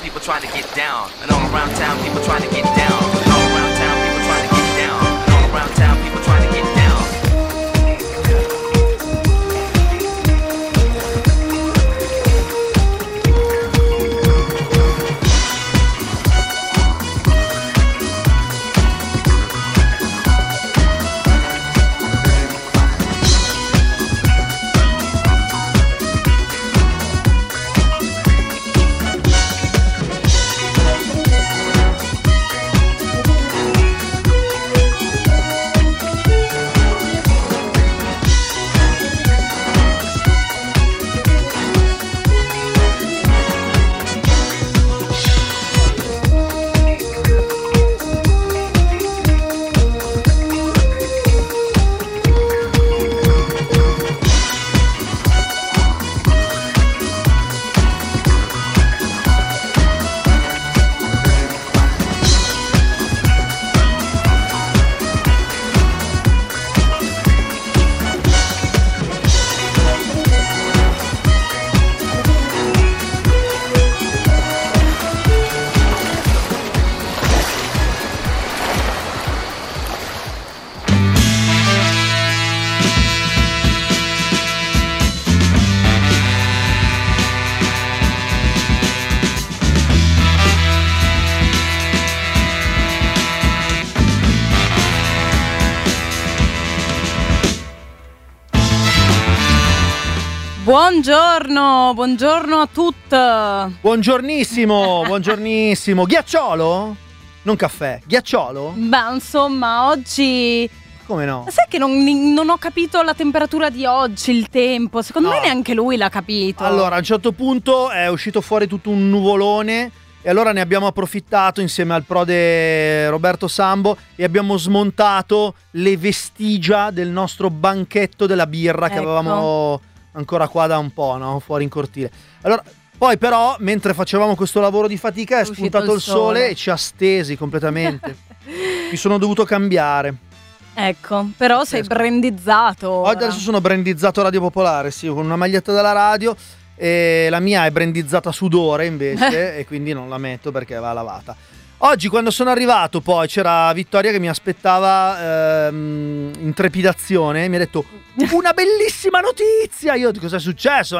people trying to get down. And all around town, people trying to get down. And all around town, people trying to get down. And all around town, people trying to get down. Buongiorno a tutti. Buongiornissimo, buongiornissimo. Ghiacciolo? Non caffè, ghiacciolo? Beh, insomma, oggi... Come no? Sai che non ho capito la temperatura di oggi, il tempo. Secondo me neanche lui l'ha capito. Allora, a un certo punto è uscito fuori tutto un nuvolone e allora ne abbiamo approfittato insieme al prode Roberto Sambo e abbiamo smontato le vestigia del nostro banchetto della birra che avevamo ancora qua da un po', no? Fuori in cortile. Allora, poi però, mentre facevamo questo lavoro di fatica, è spuntato il sole e ci ha stesi completamente. Mi sono dovuto cambiare. Ecco, però sei brandizzato. Oggi adesso sono brandizzato Radio Popolare, sì, con una maglietta della radio. E la mia è brandizzata sudore invece e quindi non la metto perché va lavata. Oggi quando sono arrivato poi c'era Vittoria che mi aspettava in trepidazione, mi ha detto una bellissima notizia. Io cosa è successo?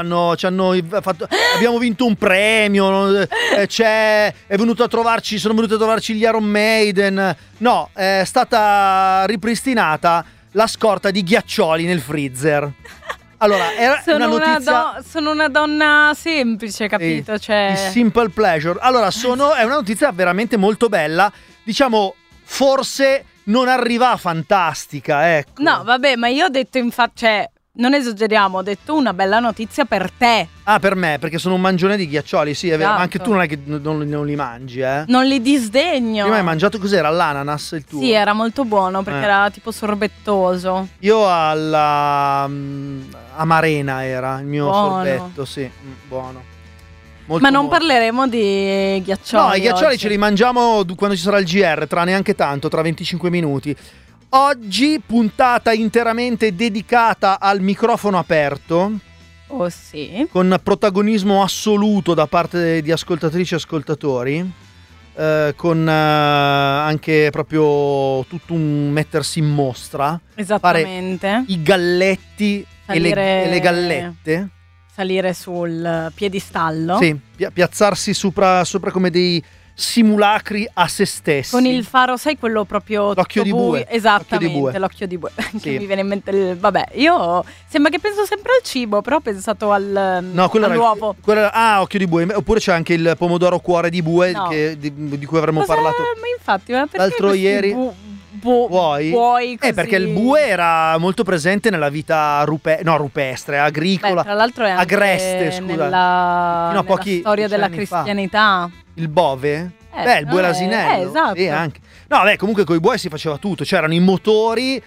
Abbiamo vinto un premio, sono venuti a trovarci gli Iron Maiden. No, è stata ripristinata la scorta di ghiaccioli nel freezer. Allora, sono una notizia... sono una donna semplice, capito? Sì, cioè... il simple pleasure. Allora, è una notizia veramente molto bella. Diciamo, forse non arriva a fantastica, ecco. No, vabbè, ma io ho detto infatti, cioè, non esageriamo, ho detto una bella notizia per te. Ah, per me, perché sono un mangione di ghiaccioli, sì, è vero. Ma anche Esatto. tu non è che non li mangi, eh? Non li disdegno. Prima hai mangiato, cos'era? L'ananas il tuo? Sì, era molto buono perché era tipo sorbettoso. Io alla amarena era il mio Buono. sorbetto, sì, buono. Molto Ma non buono. parleremo di ghiaccioli. No, i ghiaccioli oggi. ce li mangiamo quando ci sarà il GR, tra neanche tanto, tra 25 minuti. Oggi puntata interamente dedicata al microfono aperto, Oh sì. con protagonismo assoluto da parte di ascoltatrici e ascoltatori, con anche proprio tutto un mettersi in mostra. Esattamente. Fare i galletti e le gallette. Salire sul piedistallo. Sì, piazzarsi sopra come dei simulacri a se stessi. Con il faro, sai, quello proprio L'occhio di bue. Esattamente, l'occhio di bue. Che Sì. mi viene in mente vabbè, io sembra che penso sempre al cibo, però ho pensato all'uovo. Occhio di bue. Oppure c'è anche il pomodoro cuore di bue No. di cui avremmo parlato Ma infatti, ma perché l'altro questi ieri. buoi così? Perché il bue era molto presente nella vita rupestre, agricola. Beh, tra l'altro è anche agreste, scusa. nella storia della anni fa. cristianità. Il bove? Il bue l'asinello. esatto. Sì, anche. No, beh, comunque con i buoi si faceva tutto. C'erano i motori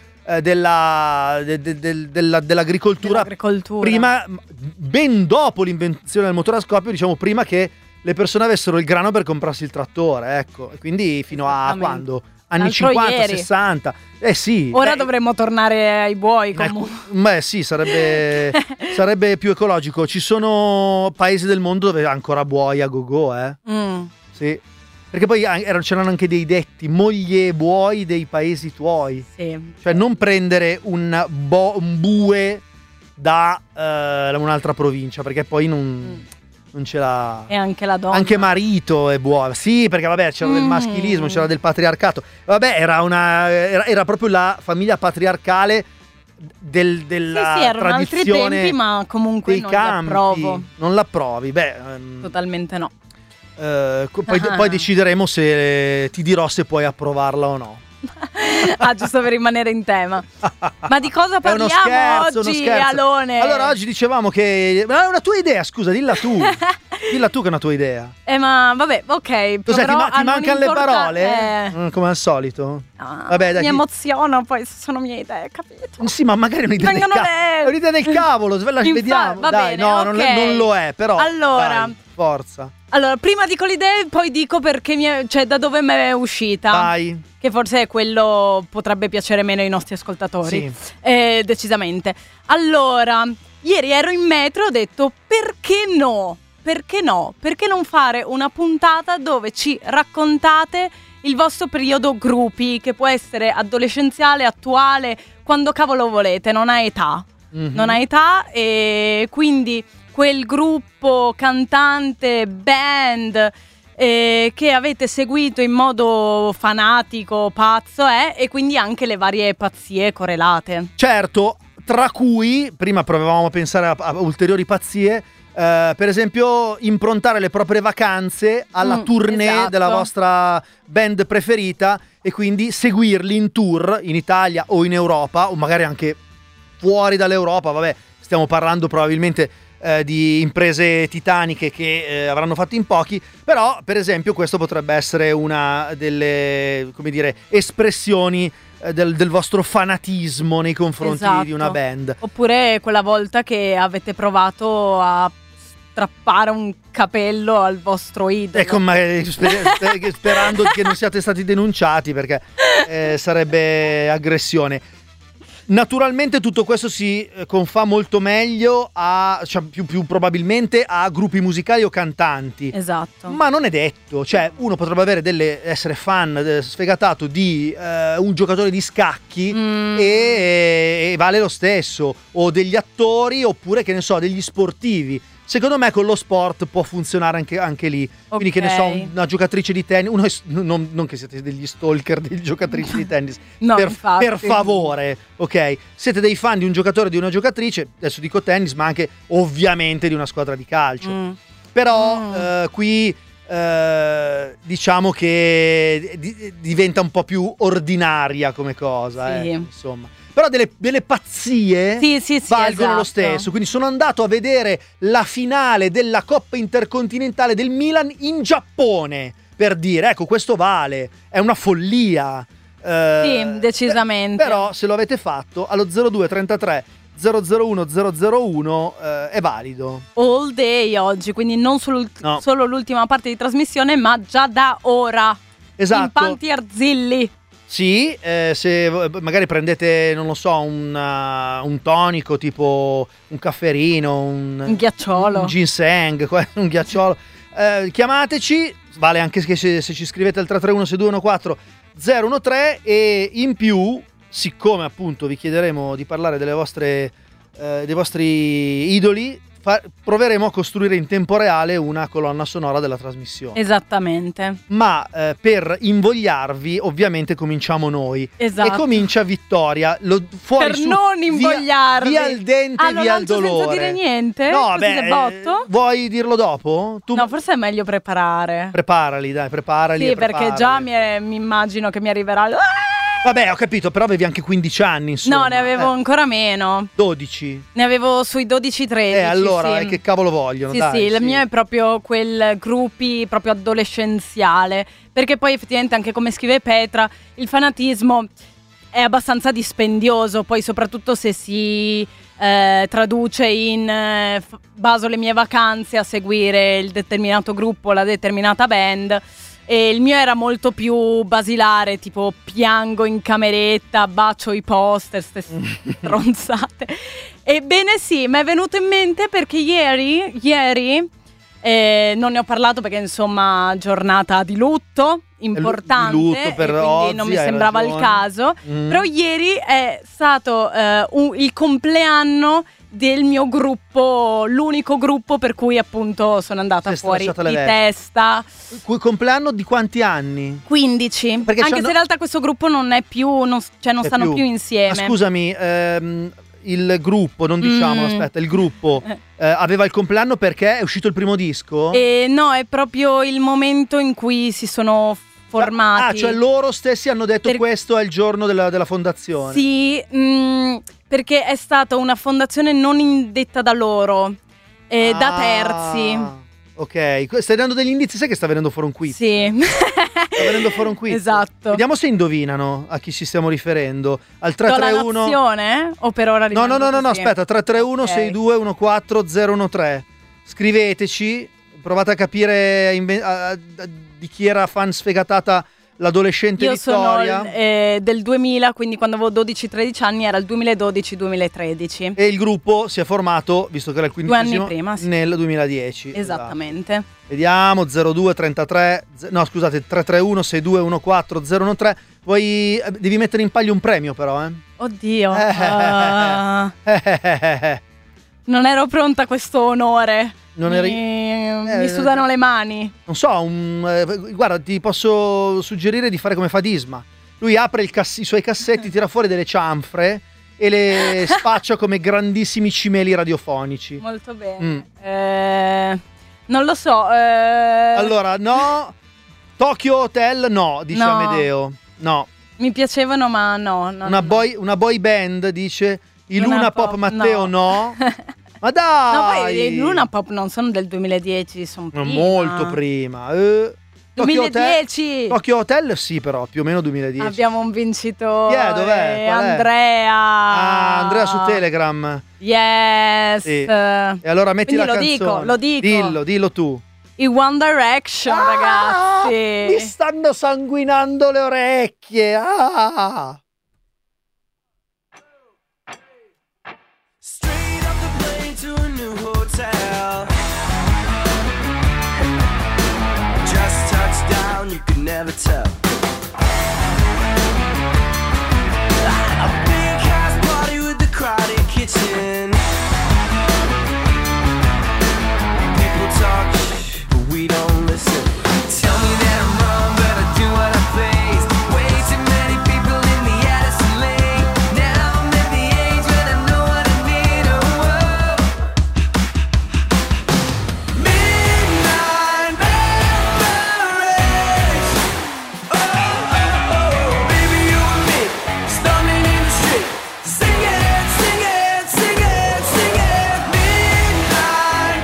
dell'agricoltura. Prima, ben dopo l'invenzione del motore a scoppio, diciamo prima che le persone avessero il grano per comprarsi il trattore, ecco. E quindi fino a quando? anni L'altro 50, ieri. 60. Sì. Ora dovremmo tornare ai buoi comunque. Sì, sarebbe più ecologico. Ci sono paesi del mondo dove ancora buoi a go-go, Sì. Perché poi c'erano anche dei detti, moglie e buoi dei paesi tuoi. Sì. Cioè non prendere un bue da un'altra provincia, perché poi non ce l'ha. E anche la donna. Anche marito è buono. Sì, perché vabbè, c'era del maschilismo, c'era del patriarcato. Vabbè, era proprio la famiglia patriarcale della sì, erano altri tradizione tempi, ma comunque dei non campi. l'approvo. Non l'approvi? Totalmente no. Poi decideremo se ti dirò se puoi approvarla o no. Giusto per rimanere in tema. Ma di cosa parliamo uno oggi, scherzo. Alone? Allora oggi dicevamo che è una tua idea, scusa, dilla tu. Dilla tu che è una tua idea. Ma vabbè, ok. Cos'è, ti mancano le parole? Come al solito? Vabbè, dai, mi emoziono, poi sono mie idee, capito? Sì, ma magari è un'idea è un'idea del cavolo, vediamo. Va dai, bene, no, okay. non lo è, però. Allora, dai, forza. Allora, prima dico l'idea, poi dico perché cioè da dove mi è uscita. Dai. Che forse quello potrebbe piacere meno ai nostri ascoltatori. Sì. Decisamente. Allora, ieri ero in metro e ho detto perché no? Perché no? Perché non fare una puntata dove ci raccontate il vostro periodo gruppi, che può essere adolescenziale, attuale, quando cavolo volete, non ha età. Mm-hmm. Non ha età, e quindi quel gruppo, cantante, band che avete seguito in modo fanatico, pazzo, e quindi anche le varie pazzie correlate. Certo, tra cui, prima provavamo a pensare a ulteriori pazzie, per esempio improntare le proprie vacanze alla tournée, esatto, della vostra band preferita, e quindi seguirli in tour in Italia o in Europa, o magari anche fuori dall'Europa. Vabbè, stiamo parlando probabilmente di imprese titaniche che avranno fatto in pochi, però per esempio questo potrebbe essere una delle, come dire, espressioni del vostro fanatismo nei confronti, esatto, di una band. Oppure quella volta che avete provato a strappare un capello al vostro idolo. Ecco, ma sperando che non siate stati denunciati, perché sarebbe aggressione. Naturalmente tutto questo si confà molto meglio cioè più probabilmente a gruppi musicali o cantanti. Esatto. Ma non è detto, cioè uno potrebbe essere fan sfegatato di un giocatore di scacchi e vale lo stesso, o degli attori, oppure che ne so, degli sportivi. Secondo me con lo sport può funzionare anche lì. Okay. Quindi, che ne so, una giocatrice di tennis, non che siete degli stalker degli giocatrici di tennis, no, per favore, ok? Siete dei fan di un giocatore o di una giocatrice, adesso dico tennis, ma anche ovviamente di una squadra di calcio. Però qui diciamo che diventa un po' più ordinaria come cosa, insomma. Però delle pazzie valgono, esatto, lo stesso. Quindi sono andato a vedere la finale della Coppa Intercontinentale del Milan in Giappone, per dire, ecco, questo vale, è una follia. Sì, decisamente. Però se lo avete fatto allo 0233 001 001 è valido. All day oggi, quindi non solo l'ultima parte di trasmissione, ma già da ora. Esatto. Pimpanti arzilli. Sì, se magari prendete, non lo so, un tonico, tipo un cafferino, un ghiacciolo, un ginseng, un ghiacciolo, chiamateci, vale anche se ci scrivete al 331 6214 013, e in più, siccome appunto vi chiederemo di parlare dei vostri idoli, proveremo a costruire in tempo reale una colonna sonora della trasmissione. Esattamente. Ma per invogliarvi, ovviamente cominciamo noi. Esatto. E comincia Vittoria. Per non invogliarvi. Via il dente, via il dolore. Senza dire niente? No, botto? Vuoi dirlo dopo? No, forse è meglio preparare. Preparali. Sì, perché già mi immagino che mi arriverà. Vabbè, ho capito, però avevi anche 15 anni, insomma. No, ne avevo ancora meno. 12? Ne avevo sui 12-13. Allora, sì. Che cavolo vogliono? Sì, dai, il mio è proprio quel gruppi proprio adolescenziale. Perché poi effettivamente, anche come scrive Petra, il fanatismo è abbastanza dispendioso. Poi soprattutto se si traduce in baso le mie vacanze a seguire il determinato gruppo, la determinata band. E il mio era molto più basilare, tipo piango in cameretta, bacio i poster, ste stronzate. Ebbene sì, mi è venuto in mente perché ieri non ne ho parlato perché insomma giornata di lutto importante, di lutto per e quindi Ozzy, non mi hai sembrava ragione. il caso. Però ieri è stato il compleanno del mio gruppo, l'unico gruppo per cui appunto sono andata Sei fuori stracciata le di vesti. testa. Compleanno di quanti anni? 15, Perché anche c'hanno- se in realtà questo gruppo non è più, non C'è stanno più insieme. Ma scusami, il gruppo, non diciamolo, aspetta, il gruppo aveva il compleanno perché è uscito il primo disco? No, è proprio il momento in cui si sono formati. Cioè loro stessi hanno detto Per- questo è il giorno della fondazione. Sì, perché è stata una fondazione non indetta da loro, da terzi. Ok, stai dando degli indizi, sai che sta venendo fuori un quiz? Sì. Sta venendo fuori un quiz. Esatto. Vediamo se indovinano a chi ci stiamo riferendo. Al Do la 331 nazione? O per ora No, rimango così? aspetta, 331 Ok. 62 14 013. Scriveteci, provate a capire di chi era fan sfegatata l'adolescente Io Vittoria. sono del 2000, quindi quando avevo 12-13 anni era il 2012-2013. E il gruppo si è formato, visto che era il 2 anni 15esimo, prima, sì. nel 2010. Esattamente. Esatto. Vediamo, 02 33 no scusate, 331 62 14 013. Devi mettere in palio un premio però, Oddio. Non ero pronta a questo onore. Non Mi sudano le mani. Non so, guarda, ti posso suggerire di fare come fa Disma. Lui apre i suoi cassetti, tira fuori delle cianfre e le spaccia come grandissimi cimeli radiofonici. Molto bene. Non lo so. Allora, no. Tokyo Hotel, no, dice No. Amedeo. No. Mi piacevano, ma no. Una boy band, dice. I Luna Luna Pop Pop, Matteo, no. Ma No, dai! poi i Luna Pop non sono del 2010, sono prima. Molto prima. Tokyo Hotel, 2010! Tokyo Hotel, sì, però, più o meno 2010. Abbiamo un vincitore. Chi è? Dov'è? Qual è? Andrea. Andrea su Telegram. Yes. Sì. E allora metti Quindi la lo canzone. lo dico. Dillo tu. I One Direction, ragazzi. Mi stanno sanguinando le orecchie. Straight off the plane to a new hotel. Just touched down, you could never tell. A big house party with the crowded kitchen. People talk, but we don't listen. Tell me that I'm wrong, but I do what I please. Way too many people in the Addison Lane. Now I'm at the age when I know what I need. Oh, oh. Midnight Paris. Oh, oh, oh. Baby, you and me, storming in the street. Sing it, sing it, sing it, sing it. Midnight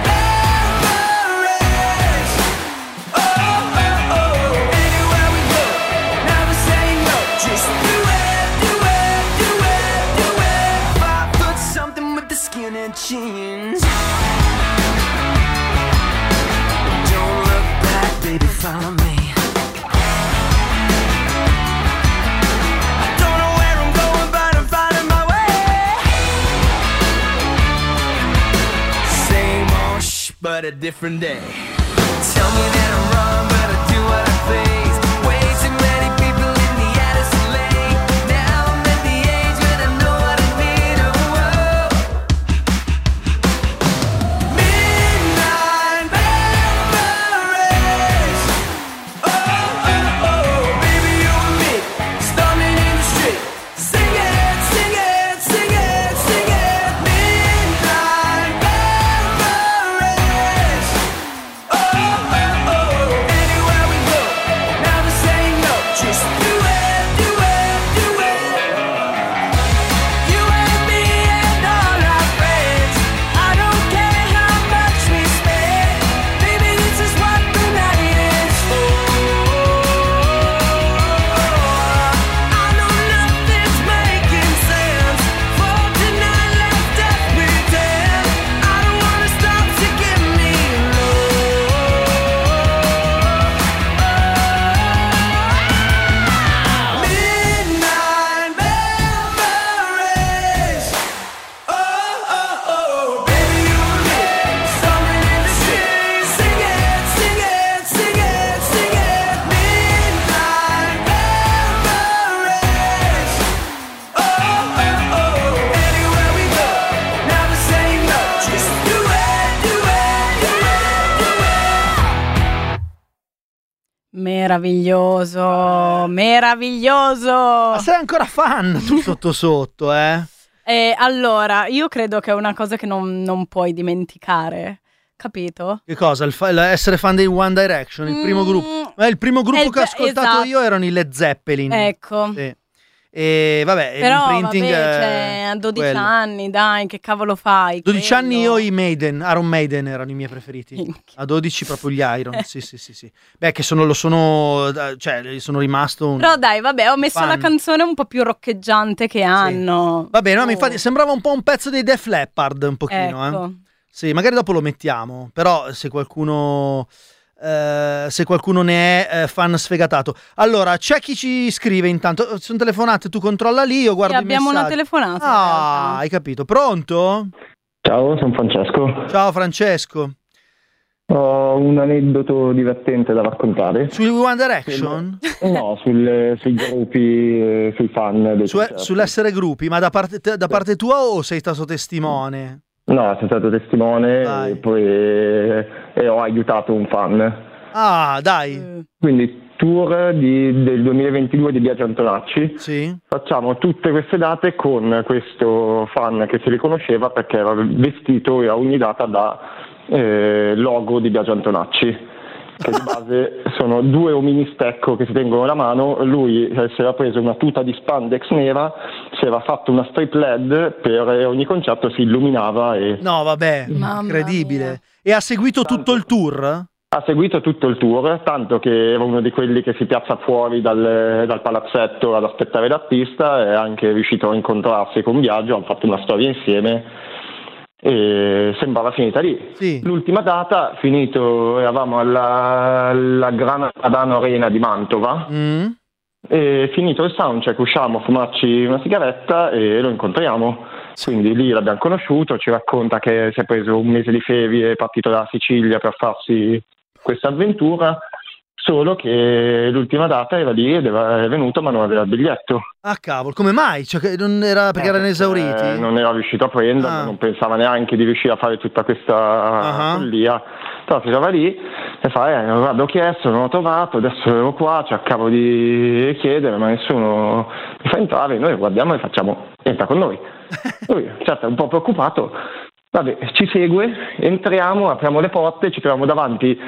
Paris. Oh, oh, oh. Anywhere we go, never saying no. Just do it, do it, do it, do it. 5 foot something with the skin and jeans. Don't look back, baby, follow me. I don't know where I'm going, but I'm finding my way. Same old but a different day. Tell me that I'm wrong, but I do what I please. Way too many people in the Addison Lane. Now I'm at the age when I know what I need. Oh, oh. Midnight Paris. Oh, oh, oh. Baby, you and me, storming in the street. Sing it, sing it, sing it, sing it. Midnight Paris. Oh, oh, oh. Meraviglioso. Ma sei ancora fan tu sotto sotto, eh? Allora, io credo che è una cosa che non puoi dimenticare, capito? Che cosa? Essere fan dei One Direction, il primo gruppo. Il primo gruppo che ho ascoltato esatto. io erano i Led Zeppelin. Ecco. Sì. E vabbè, Però l'imprinting vabbè, a 12 quello. anni, dai, che cavolo fai? 12 anni Quello. io i Maiden, Iron Maiden erano i miei preferiti. Minchia. A 12 proprio gli Iron. Sì. Beh, che sono rimasto un Però dai, vabbè, ho messo fan. la canzone un po' più roccheggiante che hanno. Va bene, no, ma Oh. infatti sembrava un po' un pezzo dei Def Leppard, un pochino, Ecco. Sì, magari dopo lo mettiamo, però se qualcuno ne è fan sfegatato. Allora, c'è chi ci scrive intanto, sono telefonate, tu controlla lì, io guardo Sì, i abbiamo una messaggi. telefonata. in Ah, realtà. hai capito. Pronto? Ciao, sono Francesco. Ciao Francesco. Ho un aneddoto divertente da raccontare. Sui One Direction? No, sui gruppi, sui fan dei concerti. Sull'essere gruppi, ma da parte tua o sei stato testimone? No, sono stato testimone Vai. e poi ho aiutato un fan. Ah, dai. Quindi tour del 2022 di Biagio Antonacci. Sì. Facciamo tutte queste date con questo fan che si riconosceva perché era vestito a ogni data da logo di Biagio Antonacci, che di base sono due omini specco che si tengono la mano. Lui si era preso una tuta di spandex nera, si era fatto una strip LED, per ogni concerto si illuminava e No, vabbè, Mamma incredibile. mia. E ha seguito tutto il tour? ha seguito tutto il tour, tanto che era uno di quelli che si piazza fuori dal palazzetto ad aspettare l'artista, è anche riuscito a incontrarsi con Biagio, hanno fatto una storia insieme e sembrava finita lì. Sì. L'ultima data, eravamo alla Gran Padano Arena di Mantova, e finito il soundcheck usciamo a fumarci una sigaretta e lo incontriamo. Quindi lì l'abbiamo conosciuto, ci racconta che si è preso un mese di ferie, è partito dalla Sicilia per farsi questa avventura, solo che l'ultima data era lì ed è venuto ma non aveva il biglietto. Ah, cavolo, come mai? Cioè, che non era perché erano esauriti? Non era riuscito a prenderlo, Ah. non pensava neanche di riuscire a fare tutta questa follia. Però si trova lì e fa, guarda, ho chiesto, non ho trovato, adesso ero qua, cercavo di chiedere, ma nessuno mi fa entrare, noi guardiamo e facciamo, entra con noi. Lui, certo, è un po' preoccupato. Vabbè, ci segue, entriamo, apriamo le porte, ci troviamo davanti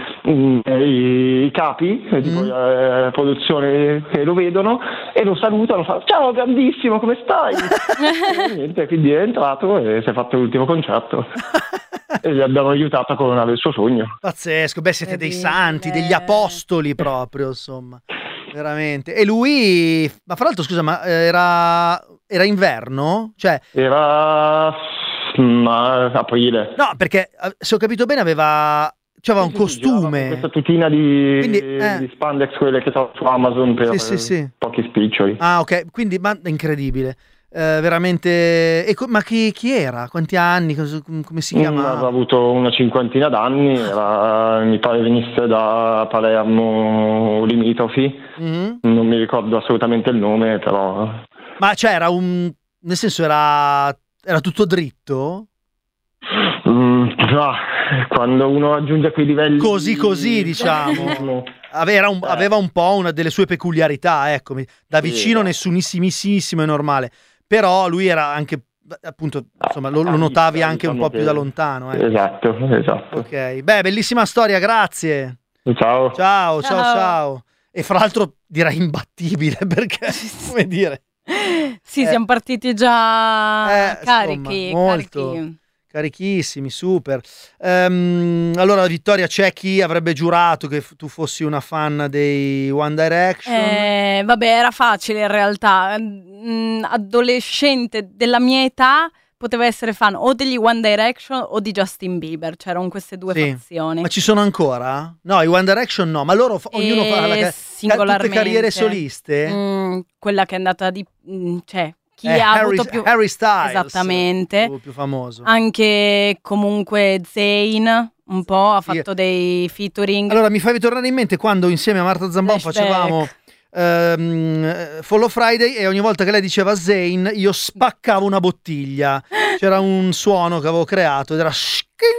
i capi di produzione che lo vedono e lo salutano, fa ciao grandissimo, come stai? E niente, quindi è entrato e si è fatto l'ultimo concerto e gli abbiamo aiutato a coronare il suo sogno. Pazzesco, beh, siete dei Incredibile. santi, degli apostoli proprio, insomma. Veramente. E lui, ma fra l'altro, scusa, ma era inverno? Cioè, Era aprile. no, perché se ho capito bene aveva un costume. Questa tutina di spandex, quelle che trovo su Amazon per Sì. pochi spiccioli. Ah, ok, quindi ma incredibile. Veramente. Ma chi era? Quanti anni? Come si chiamava? Aveva avuto una cinquantina d'anni, mi pare venisse da Palermo limitrofi, non mi ricordo assolutamente il nome, però. Ma cioè nel senso era tutto dritto? Quando uno raggiunge quei livelli Così, diciamo. Aveva un po' una delle sue peculiarità, ecco, da vicino nessunissimissimo, è normale, però lui era anche, appunto, insomma, lo notavi anche un po' più da lontano. Esatto. Ok, beh, bellissima storia, grazie. Ciao. Ciao. E fra l'altro direi imbattibile, perché, come dire... Sì, siamo partiti già carichi, insomma, molto. carichi. Carichissimi, super. Allora, Vittoria, c'è chi avrebbe giurato che tu fossi una fan dei One Direction? Vabbè, era facile in realtà. Adolescente della mia età poteva essere fan o degli One Direction o di Justin Bieber, c'erano queste due fazioni. Ma ci sono ancora? No, i One Direction no, ma loro ognuno fa singolarmente. tutte carriere soliste? Quella che è andata cioè chi ha avuto più Harry Styles, esattamente, più famoso. Anche comunque Zayn un po' ha fatto dei featuring. Allora mi fai ritornare in mente quando insieme a Marta Zambon facevamo Follow Friday e ogni volta che lei diceva Zayn io spaccavo una bottiglia. C'era un suono che avevo creato ed era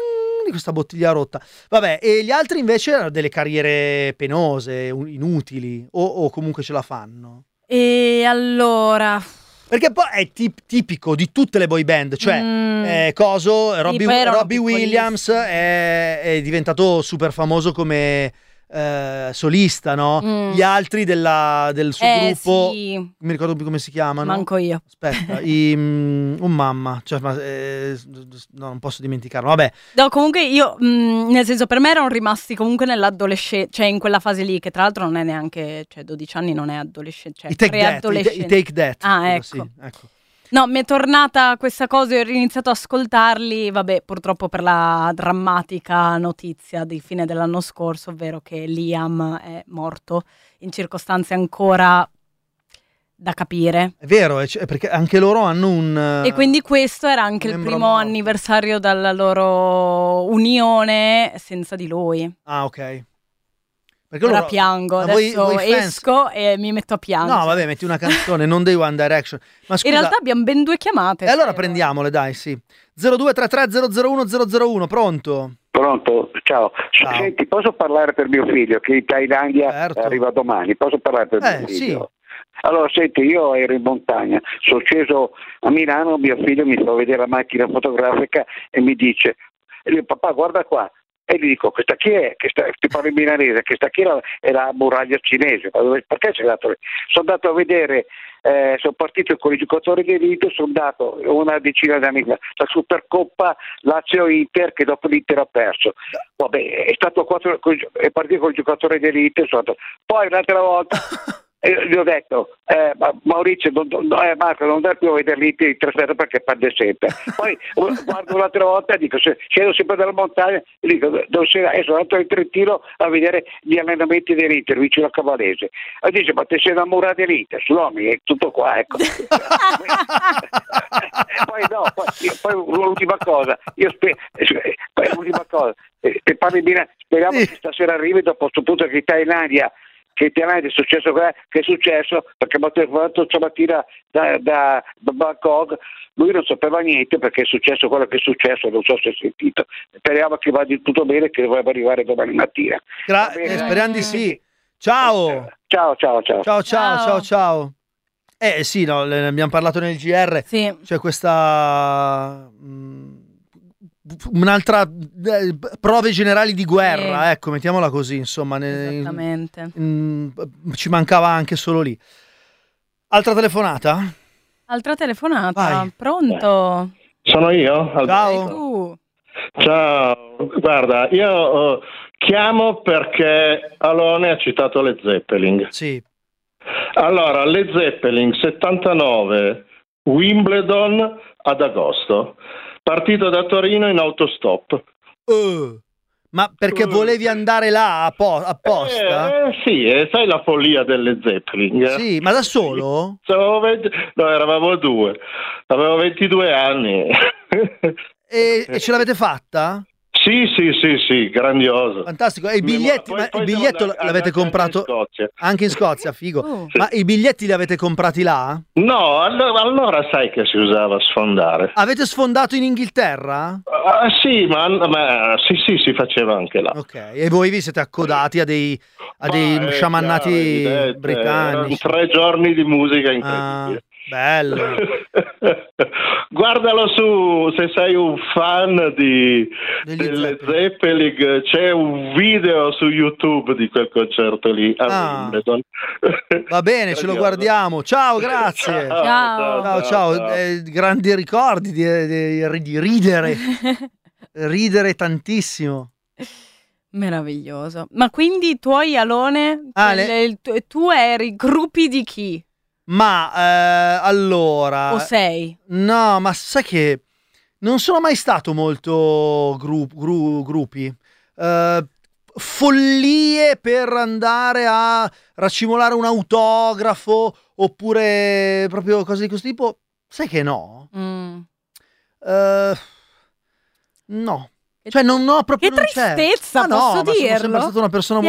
di questa bottiglia rotta. Vabbè, e gli altri invece hanno delle carriere penose, inutili, o comunque ce la fanno. E allora... Perché poi è tipico di tutte le boy band, cioè Robbie Williams è diventato super famoso come solista, no? Gli altri del suo gruppo, sì. non mi ricordo più come si chiamano. Manco io. Aspetta, mamma, cioè, no, non posso dimenticarlo, vabbè. No, comunque io, nel senso, per me erano rimasti comunque nell'adolescenza, cioè in quella fase lì, che tra l'altro non è neanche, cioè 12 anni non è adolescente, cioè I Take That. Ah, ecco. Sì, ecco. No, mi è tornata questa cosa e ho iniziato ad ascoltarli, vabbè, purtroppo per la drammatica notizia di fine dell'anno scorso, ovvero che Liam è morto in circostanze ancora da capire. È vero, perché anche loro hanno un... E quindi questo era anche il primo anniversario dalla loro unione senza di lui. Ah, ok. Perché ora piango, adesso voi esco e mi metto a piangere. No, vabbè, metti una canzone, non dei One Direction. Ma scusa, in realtà abbiamo ben 2 chiamate. E allora prendiamole, dai, sì. 0233 pronto? Pronto, ciao. Senti, posso parlare per mio figlio che in Thailandia arriva domani? Posso parlare per mio figlio? Sì. Allora, senti, io ero in montagna, sono sceso a Milano, mio figlio mi fa vedere la macchina fotografica e mi dice, papà guarda qua. E gli dico, questa chi è? Ti parlo in milanese, questa chi è la muraglia cinese? Perché sei andato lì? Sono andato a vedere, sono partito con i giocatori di elite, sono andato una decina di anni fa, la Supercoppa Lazio-Inter che dopo l'Inter ha perso. Vabbè, è partito con i giocatori di elite, poi un'altra volta... E gli ho detto, Maurizio, Marco, non dai più a vedere l'Inter in trasferta perché perde sempre. Poi guardo un'altra volta e dico, scendo sempre dalla montagna e dico, e sono andato in Trentino a vedere gli allenamenti dell'Inter vicino a Cavallese. E dice, ma te sei innamorato dell'Inter, sull'uomo, è tutto qua, ecco. Poi l'ultima cosa, te parli bene, speriamo che stasera arrivi dopo questo punto che in Thailandia è successo che è successo, perché mi ha telefonato stamattina da Bangkok, lui non sapeva niente perché è successo quello che è successo, non so se hai sentito, speriamo che vada tutto bene, che dovrebbe arrivare domani mattina. Speriamo di sì. Ciao. Ciao. Sì, no, ne abbiamo parlato nel GR, sì. C'è questa... un'altra prove generali di guerra, ecco, mettiamola così, insomma. Esattamente. Ci mancava anche solo lì. Altra telefonata? Vai. Pronto? Sono io? Ciao. Ciao, guarda, io chiamo perché Alone ha citato le Zeppelin. Sì. Allora, le Zeppelin 79, Wimbledon ad agosto. Partito da Torino in autostop. Ma perché volevi andare là apposta? Sì, sai la follia delle Zeppelin. Sì, ma da solo? No, eravamo 2. Avevo 22 anni. E ce l'avete fatta? Sì, grandioso. Fantastico. E i biglietti, il biglietto l'avete comprato anche in Scozia, figo. Sì. Ma i biglietti li avete comprati là? No, allora sai che si usava sfondare. Avete sfondato in Inghilterra? Sì, ma si faceva anche là. Ok, e voi vi siete accodati a dei sciamannati britannici. 3 giorni di musica incredibile. Bello. Guardalo su, se sei un fan delle Zeppelin, c'è un video su YouTube di quel concerto lì a Wimbledon. Va bene, ce lo guardiamo. Ciao, grazie. Ciao. Grandi ricordi di ridere. Ridere tantissimo. Meraviglioso. Ma quindi i tuoi, Alone, tu eri gruppi di chi? Ma allora... O sei? No, ma sai che non sono mai stato molto gruppi. Follie per andare a racimolare un autografo oppure proprio cose di questo tipo. Sai che no? No. Cioè non ho proprio... Che tristezza, posso dirlo? Sono sempre stata una persona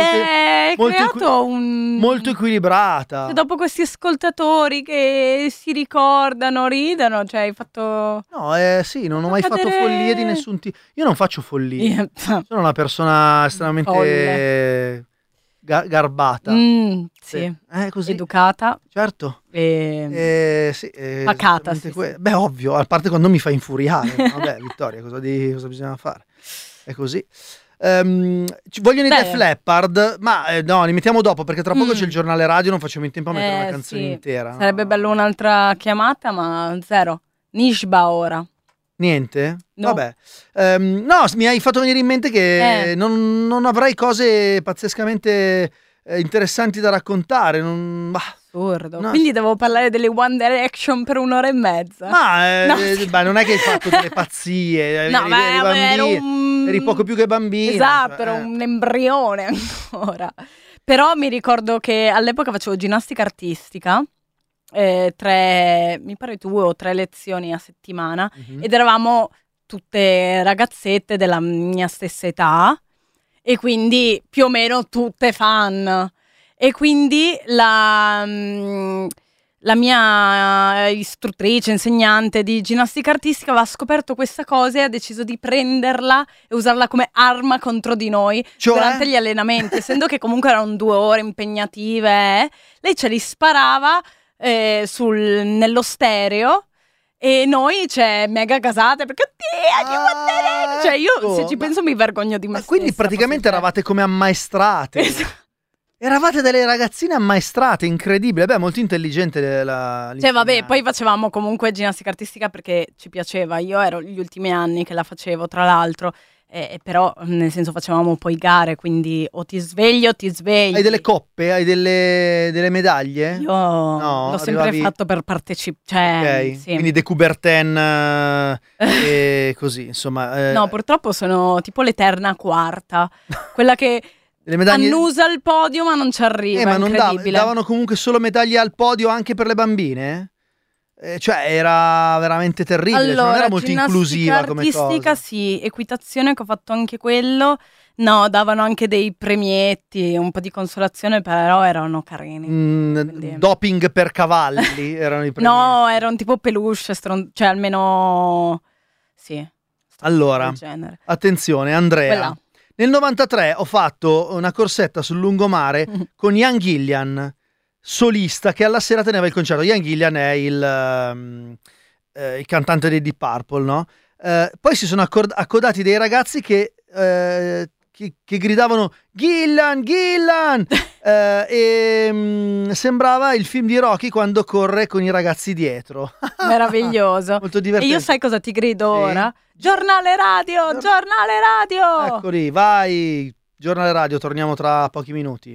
molto equilibrata. Cioè, dopo questi ascoltatori che si ricordano, ridano, cioè hai fatto... No, sì, non ho mai fatto follie di nessun tipo. Io non faccio follie. Sono una persona estremamente garbata. Sì. Così. Educata. Certo. Sì, pacata. Sì. Beh, ovvio, a parte quando mi fa infuriare. Vabbè, Vittoria, cosa bisogna fare? È così. Vogliono i Def Leppard, ma no, li mettiamo dopo perché tra poco c'è il giornale radio, non facciamo in tempo a mettere una canzone intera. Sarebbe bello un'altra chiamata, ma zero. Nishba ora. Niente? No. Vabbè. No, mi hai fatto venire in mente che non avrai cose pazzescamente interessanti da raccontare. Assurdo. No. Quindi devo parlare delle One Direction per 1 ora e mezza. Ma non è che hai fatto delle pazzie. No, eri poco più che bambino. Esatto, ero un embrione ancora. Però mi ricordo che all'epoca facevo ginnastica artistica. 3 o 3 lezioni a settimana ed eravamo tutte ragazzette della mia stessa età e quindi più o meno tutte fan, e quindi la mia istruttrice, insegnante di ginnastica artistica aveva scoperto questa cosa e ha deciso di prenderla e usarla come arma contro di noi durante gli allenamenti, essendo che comunque erano 2 ore impegnative, lei ce li sparava nello stereo e noi mega gasate perché oddio, cioè io se ci penso mi vergogno di me stessa. Quindi praticamente eravate come ammaestrate. Eravate delle ragazzine ammaestrate, incredibile. Beh, molto intelligente cioè vabbè, poi facevamo comunque ginnastica artistica perché ci piaceva. Io ero gli ultimi anni che la facevo, tra l'altro. Però nel senso facevamo poi gare, quindi o ti svegli o ti svegli. Hai delle coppe? Hai delle medaglie? Io l'ho sempre fatto per partecipare. Ok, sì. Quindi De Coubertin e così, insomma. No, purtroppo sono tipo l'eterna quarta, quella che annusa il podio ma non ci arriva, ma non incredibile. davano comunque solo medaglie al podio anche per le bambine? Cioè era veramente terribile, allora, non era molto inclusiva come cosa. Artistica sì, equitazione che ho fatto anche quello, no, davano anche dei premietti, un po' di consolazione, però erano carini. Doping per cavalli erano i premietti. No, erano tipo peluche, cioè almeno sì. Allora, attenzione Andrea, quella. Nel 93 ho fatto una corsetta sul lungomare con Ian Gillan, solista, che alla sera teneva il concerto. Ian Gillan è il cantante dei Deep Purple, no? Poi si sono accodati dei ragazzi che gridavano Gillan, Gillan! Sembrava il film di Rocky quando corre con i ragazzi dietro. Meraviglioso. Molto divertente. E io sai cosa ti grido ora? Giornale radio, giornale radio! Eccoli, vai! Giornale radio, torniamo tra pochi minuti.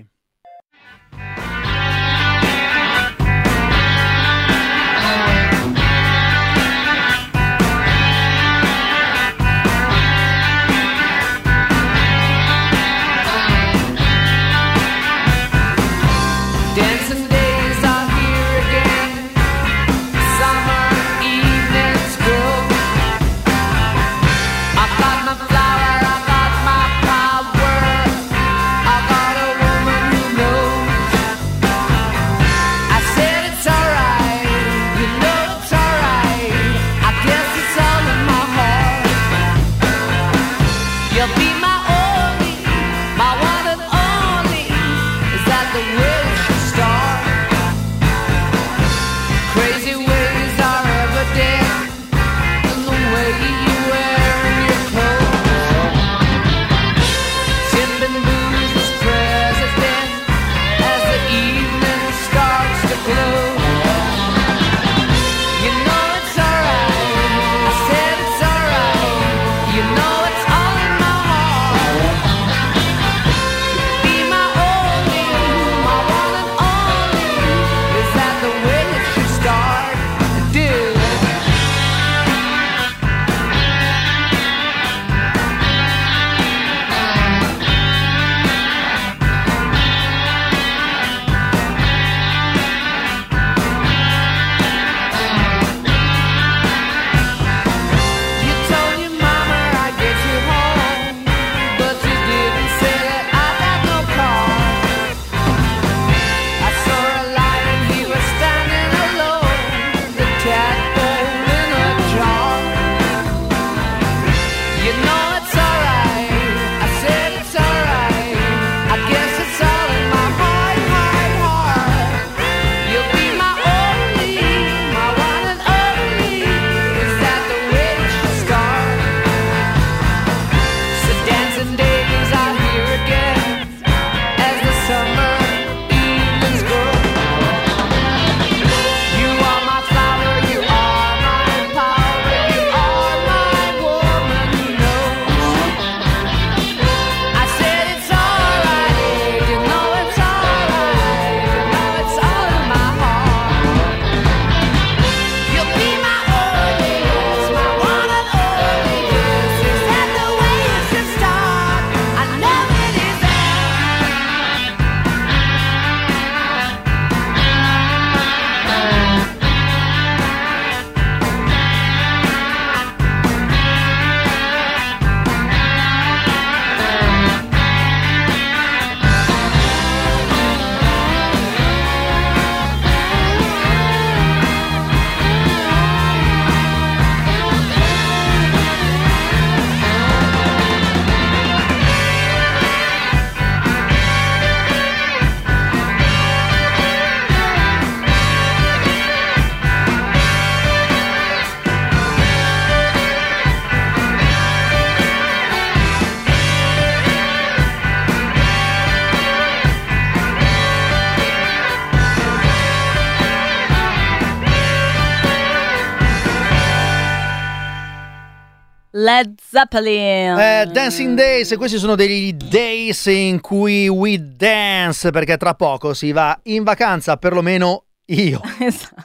Led Zeppelin. Dancing Days, e questi sono degli days in cui we dance, perché tra poco si va in vacanza, perlomeno io. Esatto.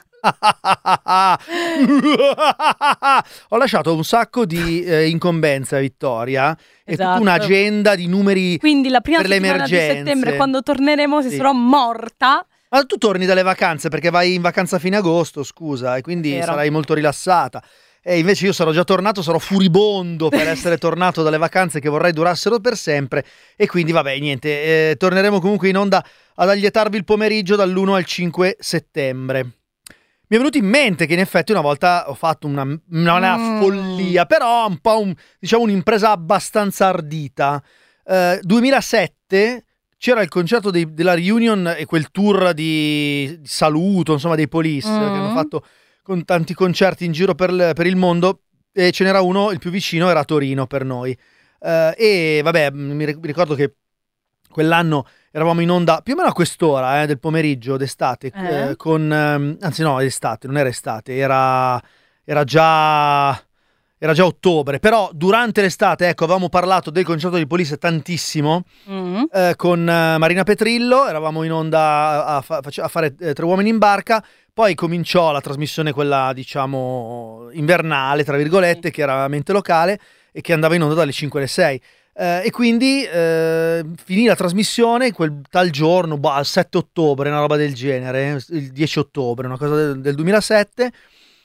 Ho lasciato un sacco di incombenze a Vittoria, e Esatto. tutta un'agenda di numeri. Quindi la prima per le settimana di emergenze. settembre, quando torneremo, se Sì. sarò morta. Ma tu torni dalle vacanze perché vai in vacanza a fine agosto, scusa, e quindi Vero. sarai molto rilassata. E invece io sarò già tornato, sarò furibondo per essere tornato dalle vacanze che vorrei durassero per sempre. E quindi vabbè, niente, torneremo comunque in onda ad allietarvi il pomeriggio dall'1 al 5 settembre. Mi è venuto in mente che in effetti una volta ho fatto non è una follia, però un po' diciamo un'impresa abbastanza ardita. 2007 c'era il concerto della Reunion e quel tour di saluto, insomma, dei Police, che hanno fatto con tanti concerti in giro per il mondo, e ce n'era uno, il più vicino era a Torino per noi. E vabbè, mi ricordo che quell'anno eravamo in onda più o meno a quest'ora del pomeriggio d'estate, anzi no, d'estate, non era estate, era già ottobre, però durante l'estate, ecco, avevamo parlato del concerto di Police tantissimo con Marina Petrillo, eravamo in onda a fare Tre uomini in barca, poi cominciò la trasmissione, quella diciamo invernale, tra virgolette, che era mente locale e che andava in onda dalle 5 alle 6. E quindi finì la trasmissione quel tal giorno, il 7 ottobre, una roba del genere, il 10 ottobre, una cosa del 2007,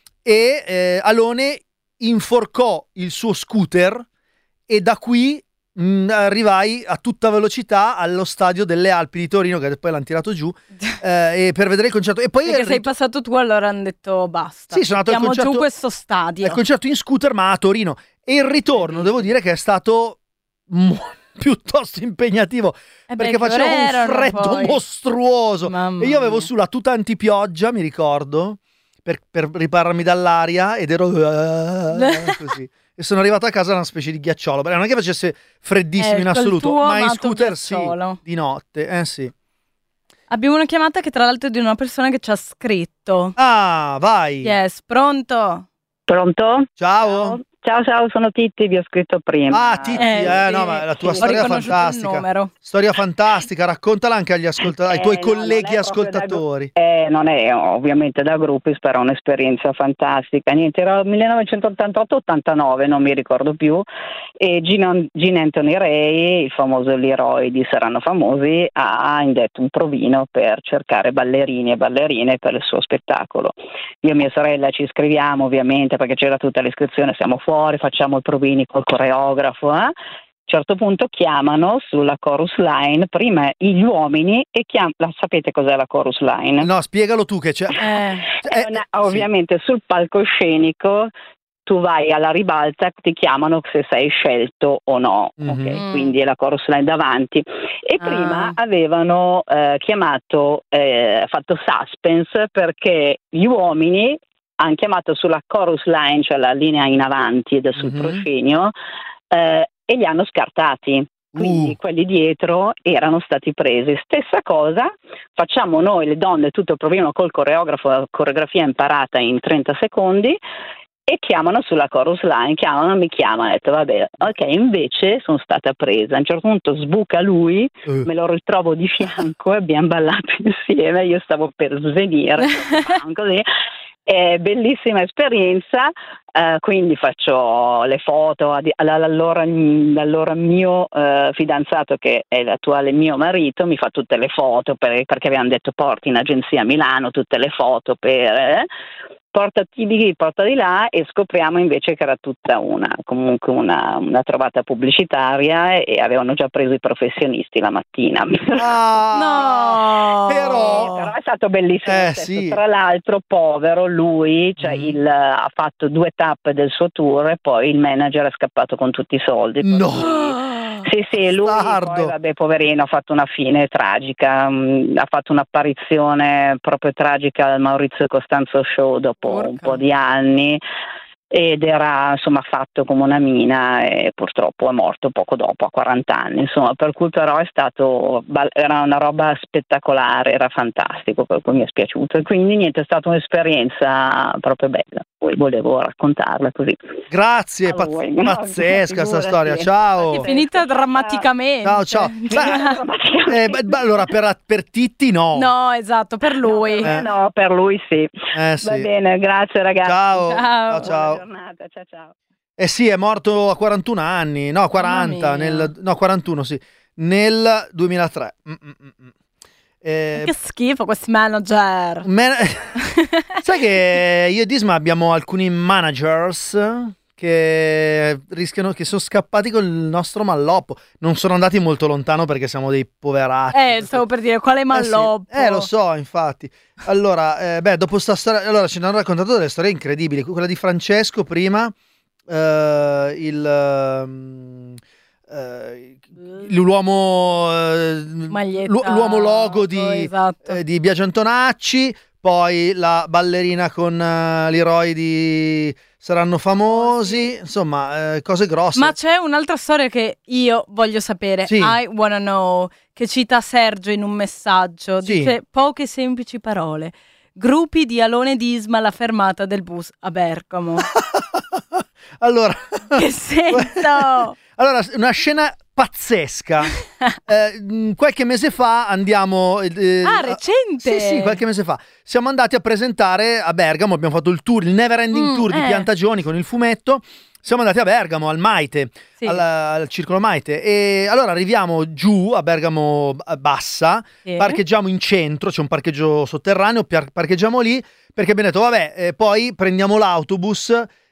e Alone inforcò il suo scooter e da qui arrivai a tutta velocità allo stadio delle Alpi di Torino, che poi l'hanno tirato giù, e per vedere il concerto. E poi perché sei passato tu, allora hanno detto basta, sì, sono andato al concerto, giù questo stadio. Il concerto in scooter, ma a Torino. E il ritorno, devo dire che è stato piuttosto impegnativo, perché faceva un freddo mostruoso. Mamma e io avevo mia. su la tuta antipioggia, mi ricordo, per ripararmi dall'aria, ed ero così. E sono arrivato a casa una specie di ghiacciolo. Non è che facesse freddissimo in assoluto, ma in scooter ghiacciolo. sì, di notte, sì. Abbiamo una chiamata che tra l'altro è di una persona che ci ha scritto. Ah, vai. Yes, pronto? Pronto? Ciao. Ciao, sono Titti, vi ho scritto prima. Ah, Titti, sì. no, ma la tua Ho storia è riconosciuto il fantastica. numero. Storia fantastica, raccontala anche ai tuoi colleghi non è ascoltatori. Non è ovviamente da gruppi, però è un'esperienza fantastica. Niente, era 1988-89, non mi ricordo più, e Gene Anthony Ray, il famoso Leroy di Saranno Famosi, ha indetto un provino per cercare ballerini e ballerine per il suo spettacolo. Io e mia sorella ci iscriviamo ovviamente perché c'era tutta l'iscrizione, siamo fuori, facciamo i provini col coreografo. A un certo punto chiamano sulla chorus line prima gli uomini e sapete cos'è la chorus line? No, spiegalo tu che c'è. Ovviamente sul palcoscenico tu vai alla ribalta, ti chiamano se sei scelto o no, ok? Quindi è la chorus line davanti. E prima avevano fatto suspense perché gli uomini hanno chiamato sulla chorus line, cioè la linea in avanti sul proscenio, e li hanno scartati. Quindi quelli dietro erano stati presi. Stessa cosa facciamo noi le donne, tutto il provino col coreografo, la coreografia imparata in 30 secondi, e chiamano sulla chorus line, mi chiamano, ho detto vabbè, ok, invece sono stata presa. A un certo punto sbuca lui, me lo ritrovo di fianco e abbiamo ballato insieme, io stavo per svenire, così. Bellissima esperienza, quindi faccio le foto all'allora mio fidanzato, che è l'attuale mio marito, mi fa tutte le foto perché avevano detto porti in agenzia a Milano tutte le foto portati di qui, porta di là, e scopriamo invece che era tutta una trovata pubblicitaria e avevano già preso i professionisti la mattina. No! Però è stato bellissimo. Sì. Tra l'altro, povero lui, ha fatto 2 tappe del suo tour e poi il manager è scappato con tutti i soldi. No! Sì, lui poi, vabbè, poverino, ha fatto una fine tragica, ha fatto un'apparizione proprio tragica al Maurizio Costanzo Show dopo un po' di anni, ed era insomma fatto come una mina, e purtroppo è morto poco dopo, a 40 anni, insomma, per cui però era una roba spettacolare, era fantastico, per cui mi è spiaciuto, e quindi niente, è stata un'esperienza proprio bella. poi volevo raccontarla così. Grazie, pazzesca sta storia, ciao. È finita drammaticamente. Ciao. Allora per Titti no. No, esatto, per lui. No, per lui sì. Sì. Va bene, grazie ragazzi. Ciao. Buona giornata, ciao. Sì, è morto a 41 anni, no 40, 41 sì, nel 2003. Che schifo questi manager. Sai che io e Disma abbiamo alcuni managers che rischiano, che sono scappati col nostro malloppo. Non sono andati molto lontano perché siamo dei poveracci. Stavo per dire quale malloppo. Sì. Lo so, infatti. Allora, dopo sta storia, allora ci hanno raccontato delle storie incredibili. Quella di Francesco prima, l'uomo logo di Biagio Antonacci, poi la ballerina con l'eroi di Saranno Famosi, insomma cose grosse. Ma c'è un'altra storia che io voglio sapere, sì. I wanna know, che cita Sergio in un messaggio, sì. Dice poche semplici parole, gruppi di Alone Disma alla fermata del bus a Bergamo. Allora, che senso? Allora, una scena pazzesca. Qualche mese fa andiamo... recente? Sì, qualche mese fa. Siamo andati a presentare a Bergamo, abbiamo fatto il tour, il Never Ending Tour di Piantagioni con il fumetto. Siamo andati a Bergamo, al Maite, sì. al Circolo Maite. E allora arriviamo giù a Bergamo Bassa, sì. Parcheggiamo in centro, c'è un parcheggio sotterraneo, parcheggiamo lì, perché abbiamo detto, poi prendiamo l'autobus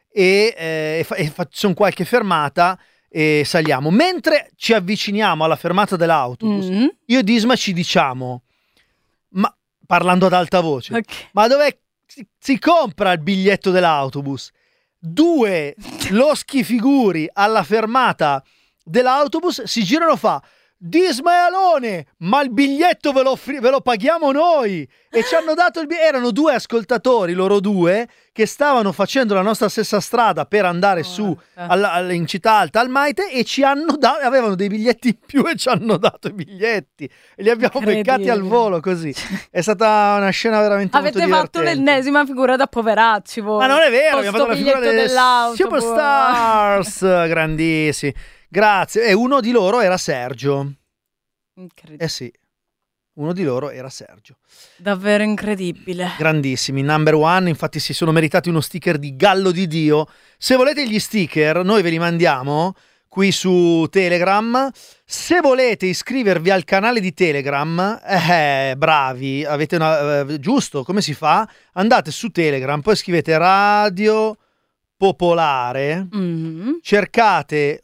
e facciamo qualche fermata e saliamo. Mentre ci avviciniamo alla fermata dell'autobus, io e Disma ci diciamo, ma parlando ad alta voce, ma dov'è si compra il biglietto dell'autobus? 2 loschifiguri alla fermata dell'autobus si girano, fa Disma e Alone, ma il biglietto ve lo paghiamo noi. E ci hanno dato il biglietto. Erano 2 ascoltatori, loro 2, che stavano facendo la nostra stessa strada per andare su in città alta al Maite, e ci hanno avevano dei biglietti in più e ci hanno dato i biglietti e li abbiamo beccati al volo così. È stata una scena veramente molto divertente. Avete fatto l'ennesima figura da poveracci voi. Ma non è vero, abbiamo fatto la figura delle superstars grandissimi. Grazie. E uno di loro era Sergio. Incredibile. Sì, uno di loro era Sergio. Davvero incredibile. Grandissimi, number one. Infatti si sono meritati uno sticker di Gallo di Dio. Se volete gli sticker, noi ve li mandiamo qui su Telegram. Se volete iscrivervi al canale di Telegram, bravi, avete giusto, come si fa? Andate su Telegram, poi scrivete Radio Popolare, cercate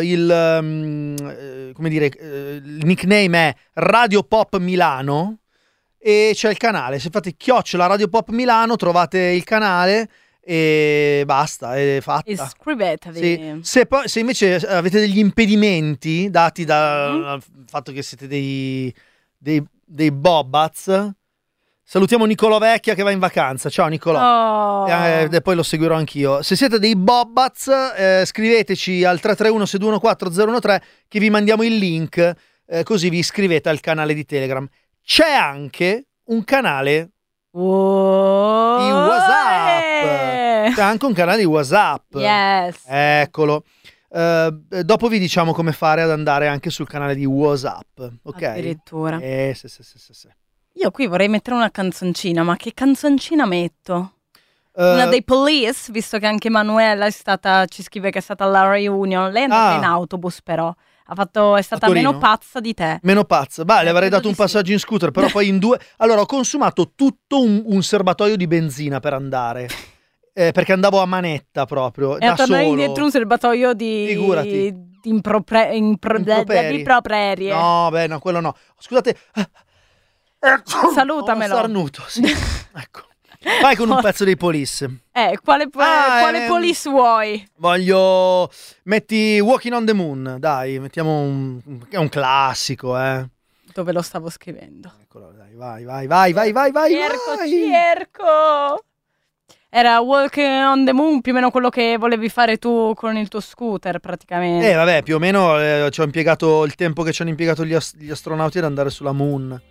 il nickname è Radio Pop Milano e c'è il canale. Se fate @la Radio Pop Milano trovate il canale e basta, è fatta. Iscrivetevi. Sì. Se invece avete degli impedimenti dati dal fatto che siete dei bobbaz, salutiamo Nicolò Vecchia che va in vacanza. Ciao Nicolò. E poi lo seguirò anch'io. Se siete dei bobbaz, scriveteci al 331-621-4013 che vi mandiamo il link, così vi iscrivete al canale di Telegram. C'è anche un canale di WhatsApp. C'è anche un canale di WhatsApp. Yes. Eccolo. Dopo vi diciamo come fare ad andare anche sul canale di WhatsApp. Ok? Addirittura. Sì. Io qui vorrei mettere una canzoncina, ma che canzoncina metto? Una dei Police, visto che anche Manuela ci scrive che è stata alla reunion. Lei è andata in autobus, però è stata meno pazza di te. Meno pazza? Le avrei dato un passaggio in scooter, però poi in 2. Allora ho consumato tutto un serbatoio di benzina per andare. Perché andavo a manetta proprio, da solo. E dietro un serbatoio di improprieri. No, quello no. Scusate. Salutamelo. Starnuto, sì. Ecco. Vai con un pezzo dei Police. Quale Police vuoi? Metti Walking on the Moon, dai, mettiamo è un classico, Dove lo stavo scrivendo? Eccolo, dai, vai. Cerco. Era Walking on the Moon, più o meno quello che volevi fare tu con il tuo scooter, praticamente. Vabbè, più o meno ci ho impiegato il tempo che ci hanno impiegato gli astronauti ad andare sulla Moon.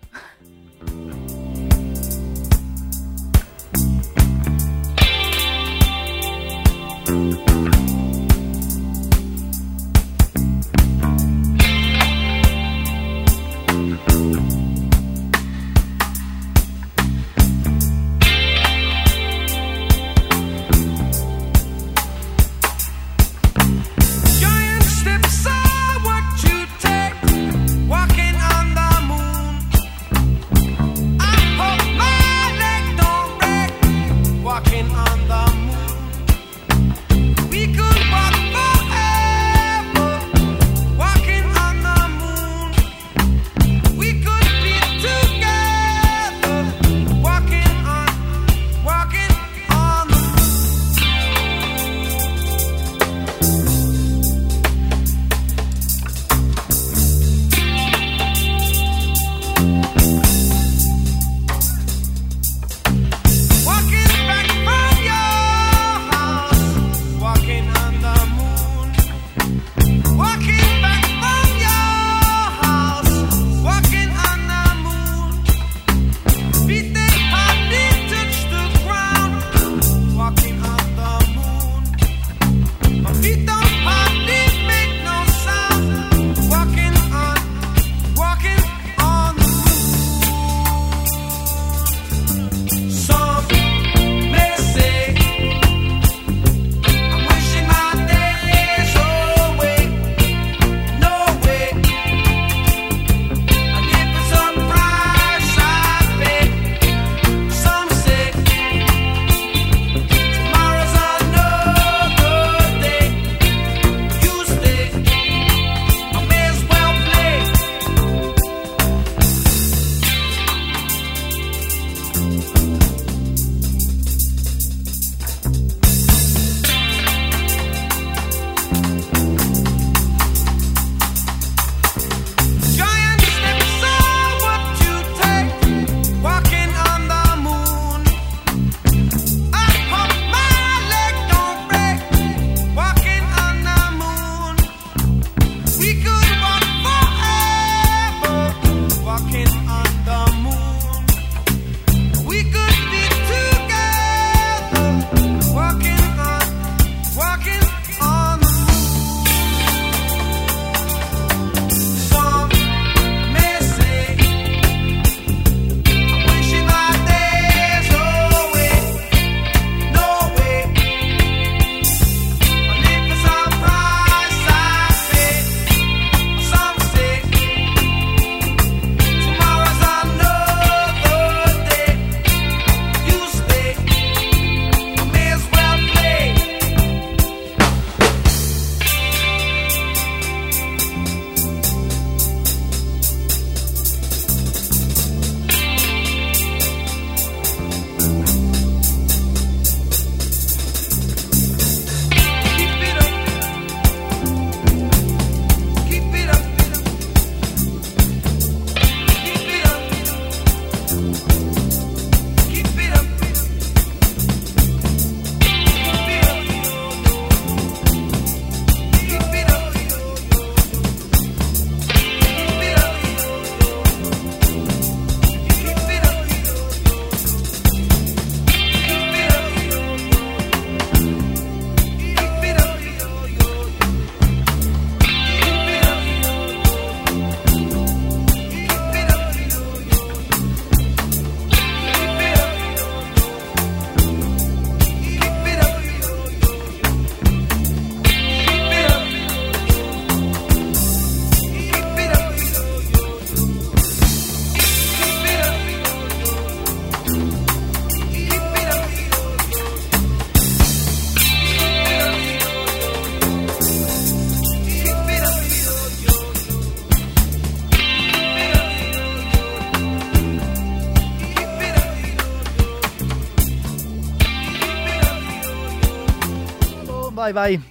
Vai,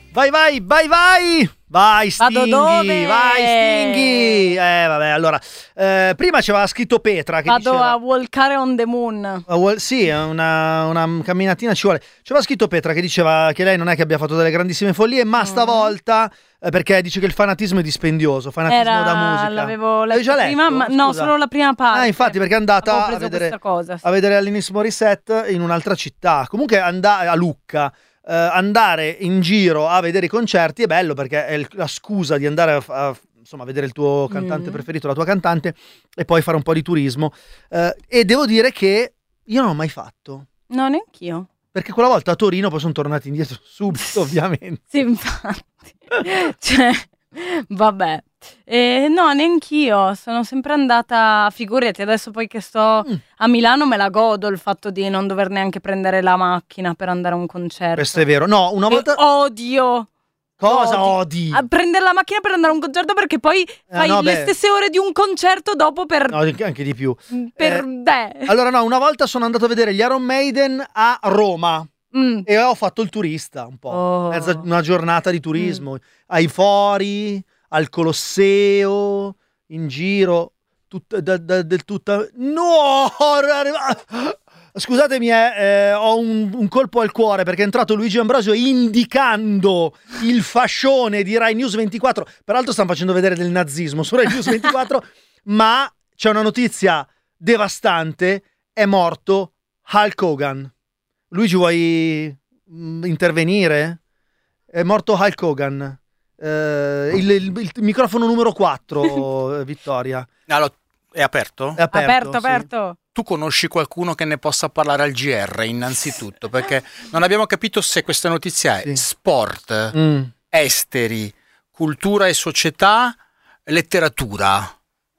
Stinghi. Vai, Stinghi. Vabbè, allora. Prima c'aveva scritto Petra che Vado diceva... a walkare on the moon. Sì, una camminatina ci vuole. C'aveva scritto Petra che diceva che lei non è che abbia fatto delle grandissime follie, ma stavolta... perché dice che il fanatismo è dispendioso, fanatismo da musica. L'avevo letto prima, ma no, solo la prima parte. Infatti, perché è andata a vedere Alanis Morissette in un'altra città. Comunque a Lucca. Andare in giro a vedere i concerti è bello perché è la scusa di andare a vedere il tuo cantante preferito, la tua cantante, e poi fare un po' di turismo. E devo dire che io non l'ho mai fatto. No, neanch'io. Perché quella volta a Torino poi sono tornati indietro subito, ovviamente. Sì, infatti. Cioè, vabbè. No, neanch'io. Sono sempre andata, figurati, adesso poi che sto a Milano me la godo il fatto di non dover neanche prendere la macchina per andare a un concerto. Questo è vero. No, una volta... Odio. Cosa odi? A prendere la macchina per andare a un concerto perché poi fai le stesse ore di un concerto dopo per... No, anche di più. Allora no, una volta sono andato a vedere gli Iron Maiden a Roma. E ho fatto il turista un po'. Una giornata di turismo. Ai fori, al Colosseo, in giro. Del tutta... No! Scusatemi, ho un colpo al cuore perché è entrato Luigi Ambrosio indicando il fascione di Rai News 24. Peraltro stanno facendo vedere del nazismo su Rai News 24, ma c'è una notizia devastante: è morto Hulk Hogan. Luigi, vuoi intervenire? È morto Hulk Hogan. Il microfono numero 4, Vittoria. Allora, è aperto? È aperto. Sì. Tu conosci qualcuno che ne possa parlare al GR innanzitutto, perché non abbiamo capito se questa notizia è sport, esteri, cultura e società, letteratura.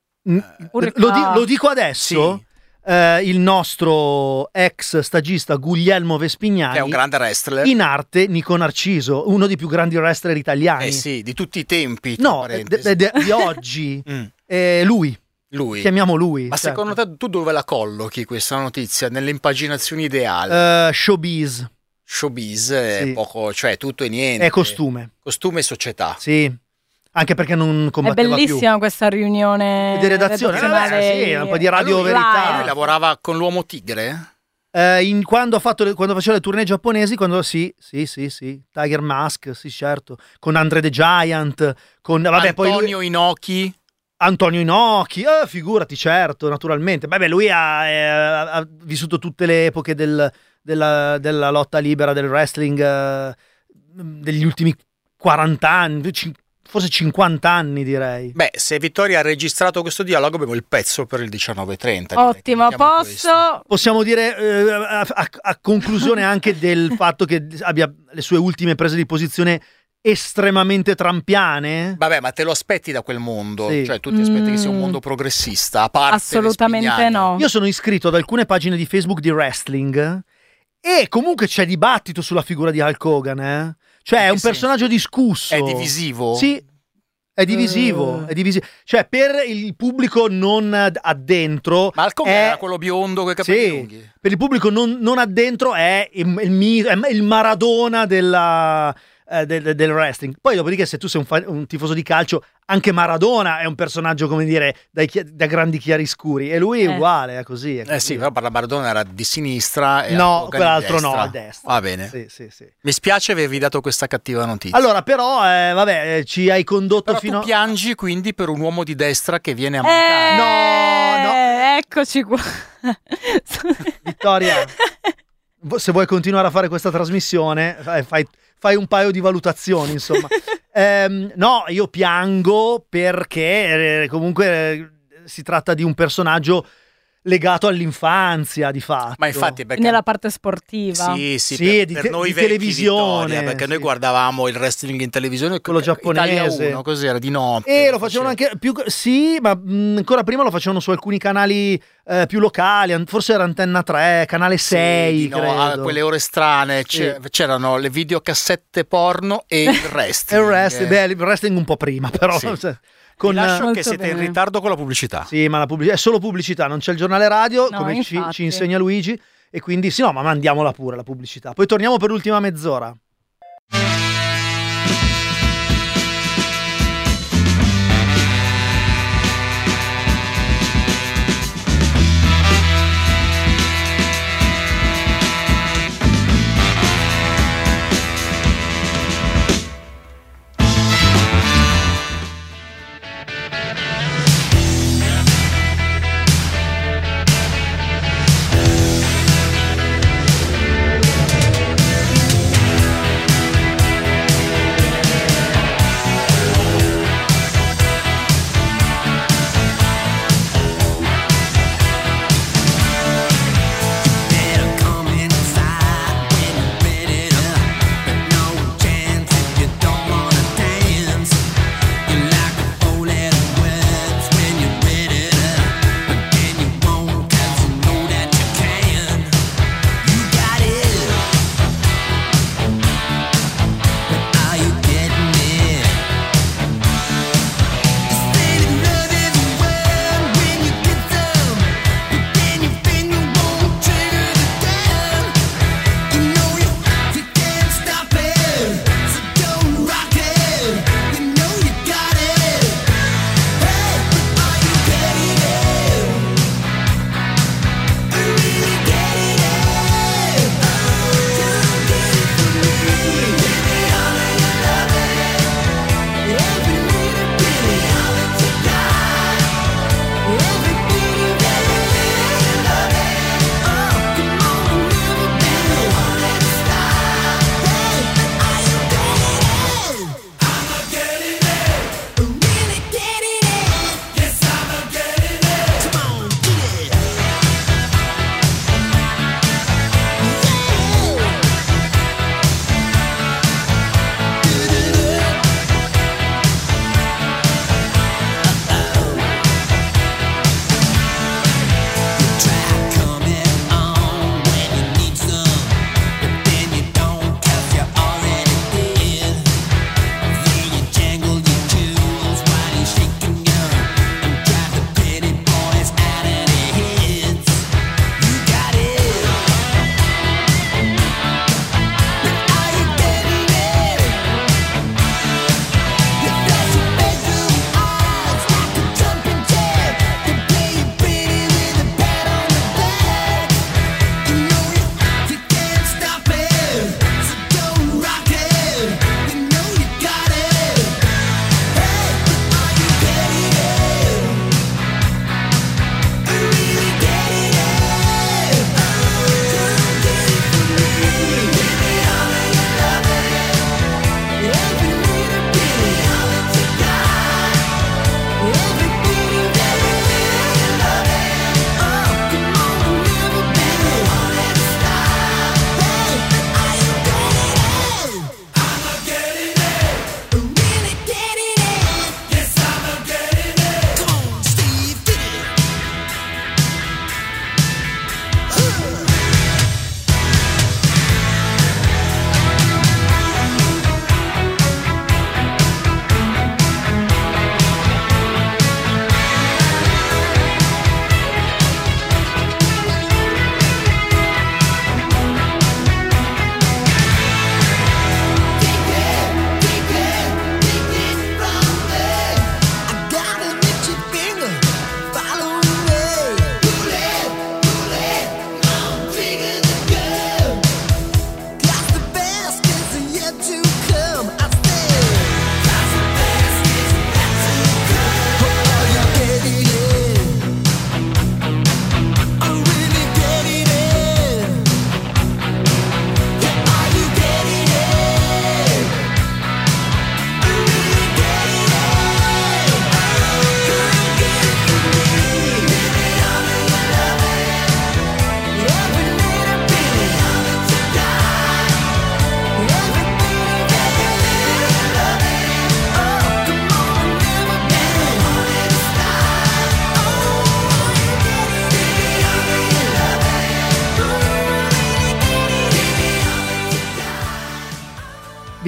Lo dico adesso. Sì. Il nostro ex stagista Guglielmo Vespignani, che è un grande wrestler, in arte Nico Narciso, uno dei più grandi wrestler italiani. Sì, di tutti i tempi. No, di oggi. Lui. Lui. Chiamiamo lui. Ma certo. secondo te tu dove la collochi questa notizia? Nell'impaginazione ideale? Showbiz. Showbiz è poco, cioè tutto e niente. È costume. Costume e società. Sì. Anche perché non combatteva più. È bellissima questa riunione di redazione. Sì, un po' di radio verità. Lui lavorava con l'Uomo Tigre? Quando faceva le tournée giapponesi, sì, Tiger Mask, sì, certo, con Andre the Giant, con Antonio Inoki. Antonio Inoki, figurati, certo, naturalmente. Lui ha vissuto tutte le epoche della lotta libera, del wrestling, degli ultimi 40 anni, forse 50 anni, direi. Se Vittoria ha registrato questo dialogo, abbiamo il pezzo per il 19:30. Ottimo, posso? Possiamo dire a conclusione anche del fatto che abbia le sue ultime prese di posizione estremamente trampiane. Ma te lo aspetti da quel mondo? Sì. Cioè tu ti aspetti che sia un mondo progressista, a parte assolutamente no. Io sono iscritto ad alcune pagine di Facebook di wrestling e comunque c'è dibattito sulla figura di Hulk Hogan, Cioè è un personaggio discusso. È divisivo? Sì, è divisivo. Cioè per il pubblico non addentro. Ma Hulk Hogan era quello biondo con i capelli lunghi. Per il pubblico non addentro è il Maradona del wrestling. Poi dopodiché, se tu sei un tifoso di calcio, anche Maradona è un personaggio, come dire, da grandi chiaroscuri, e lui è uguale, è così. Sì, però Maradona era di sinistra e quell'altro no, a destra. Va bene. Sì. Mi spiace avervi dato questa cattiva notizia. Allora, però, ci hai condotto però tu piangi quindi per un uomo di destra che viene a mancare. No. Eccoci qua. Vittoria, se vuoi continuare a fare questa trasmissione, fai un paio di valutazioni, insomma. No, io piango perché comunque si tratta di un personaggio legato all'infanzia, di fatto. Ma infatti, perché nella parte sportiva. Sì, per noi di televisione, Vittoria, perché noi guardavamo il wrestling in televisione, quello giapponese, Italia 1, così era di notte. E lo facevano anche più, ma ancora prima lo facevano su alcuni canali più locali, forse era Antenna 3, Canale 6, a quelle ore strane c'erano le videocassette porno e il wrestling. Il wrestling un po' prima, però. Ti lascio che siete in ritardo con la pubblicità. Sì, ma la pubblicità è solo pubblicità, non c'è il giornale radio, come ci insegna Luigi, e quindi ma mandiamola pure la pubblicità. Poi torniamo per l'ultima mezz'ora.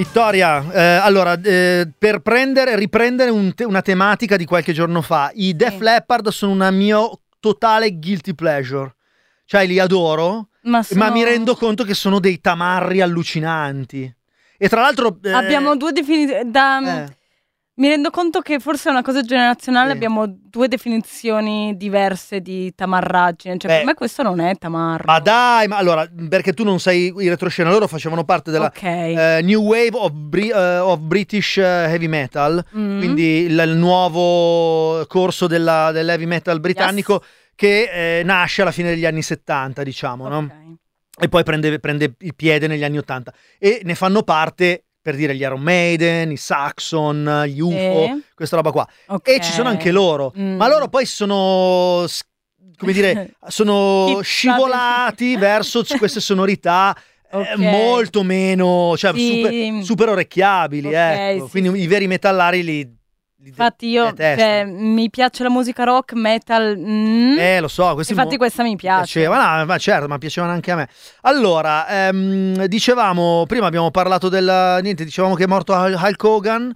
Vittoria, allora, per riprendere una tematica di qualche giorno fa, i Def Leppard sono una mio totale guilty pleasure. Cioè, li adoro, ma mi rendo conto che sono dei tamarri allucinanti. E tra l'altro... abbiamo due definizioni... Mi rendo conto che forse è una cosa generazionale, abbiamo due definizioni diverse di tamarraggine. Cioè, per me questo non è tamarro. Ma dai, ma allora, perché tu non sei in retroscena, loro facevano parte della New Wave of British Heavy Metal, quindi il nuovo corso dell'heavy metal britannico che nasce alla fine degli anni 70, diciamo, no? E poi prende il piede negli anni 80. E ne fanno parte... per dire gli Iron Maiden, i Saxon, gli UFO, questa roba qua. E ci sono anche loro, ma loro poi sono, come dire, sono scivolati verso queste sonorità molto meno, cioè super orecchiabili, ecco. Quindi i veri metallari li infatti io mi piace la musica rock, metal, lo so, infatti questa mi piace. Ma certo, ma piacevano anche a me. Allora, dicevamo, prima abbiamo parlato dicevamo che è morto Hulk Hogan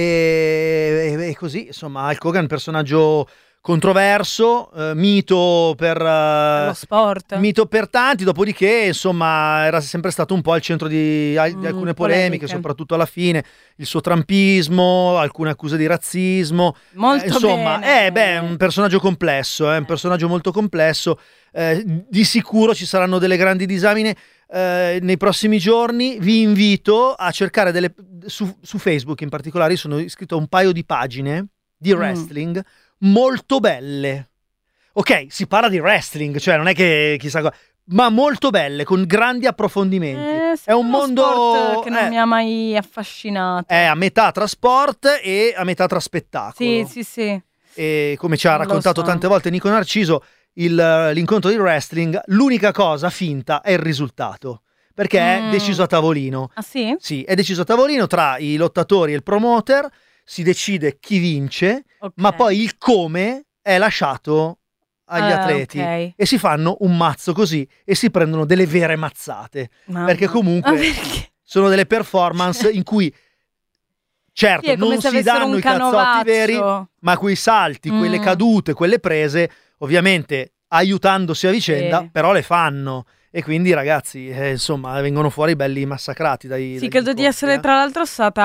e così, insomma, Hulk Hogan, personaggio controverso, mito per lo sport, mito per tanti, dopodiché insomma era sempre stato un po' al centro di alcune polemiche, soprattutto alla fine, il suo trumpismo, alcune accuse di razzismo, insomma è un personaggio complesso, è un personaggio molto complesso, di sicuro ci saranno delle grandi disamine nei prossimi giorni. Vi invito a cercare su Facebook in particolare, io sono iscritto a un paio di pagine di wrestling molto belle. Ok, si parla di wrestling, cioè non è che chissà cosa, ma molto belle, con grandi approfondimenti. È un mondo sport che non mi ha mai affascinato. È a metà tra sport e a metà tra spettacolo. Sì. E come ci ha raccontato tante volte Nico Narciso, l'incontro di wrestling, l'unica cosa finta è il risultato, perché è deciso a tavolino. Ah sì? Sì, è deciso a tavolino tra i lottatori e il promoter. Si decide chi vince, ma poi il come è lasciato agli atleti e si fanno un mazzo così e si prendono delle vere mazzate, perché comunque sono delle performance in cui certo non si danno i cazzotti veri, ma quei salti, quelle cadute, quelle prese, ovviamente aiutandosi a vicenda, però le fanno. E quindi ragazzi, insomma, vengono fuori belli massacrati dai credo di essere tra l'altro stata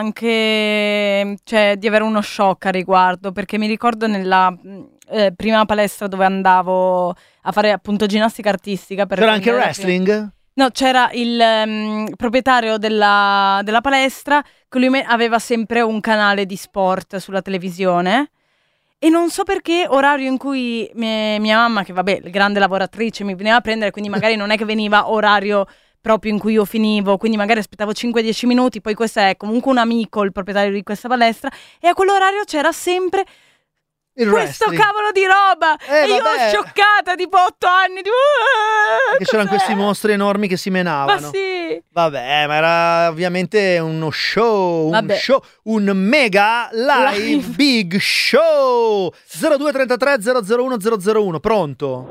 anche, cioè di avere uno shock a riguardo, perché mi ricordo nella prima palestra dove andavo a fare appunto ginnastica artistica. C'era anche wrestling? No, c'era il proprietario della palestra, che lui aveva sempre un canale di sport sulla televisione. E non so perché orario in cui mia mamma, che vabbè, grande lavoratrice, mi veniva a prendere, quindi magari non è che veniva orario proprio in cui io finivo, quindi magari aspettavo 5-10 minuti, poi questo è comunque un amico, il proprietario di questa palestra, e a quell'orario c'era sempre questo cavolo di roba, e io scioccata, tipo 8 anni, perché c'erano questi mostri enormi che si menavano. Ma sì. Vabbè, ma era ovviamente uno show, un mega live big show. 0233 001 001. Pronto?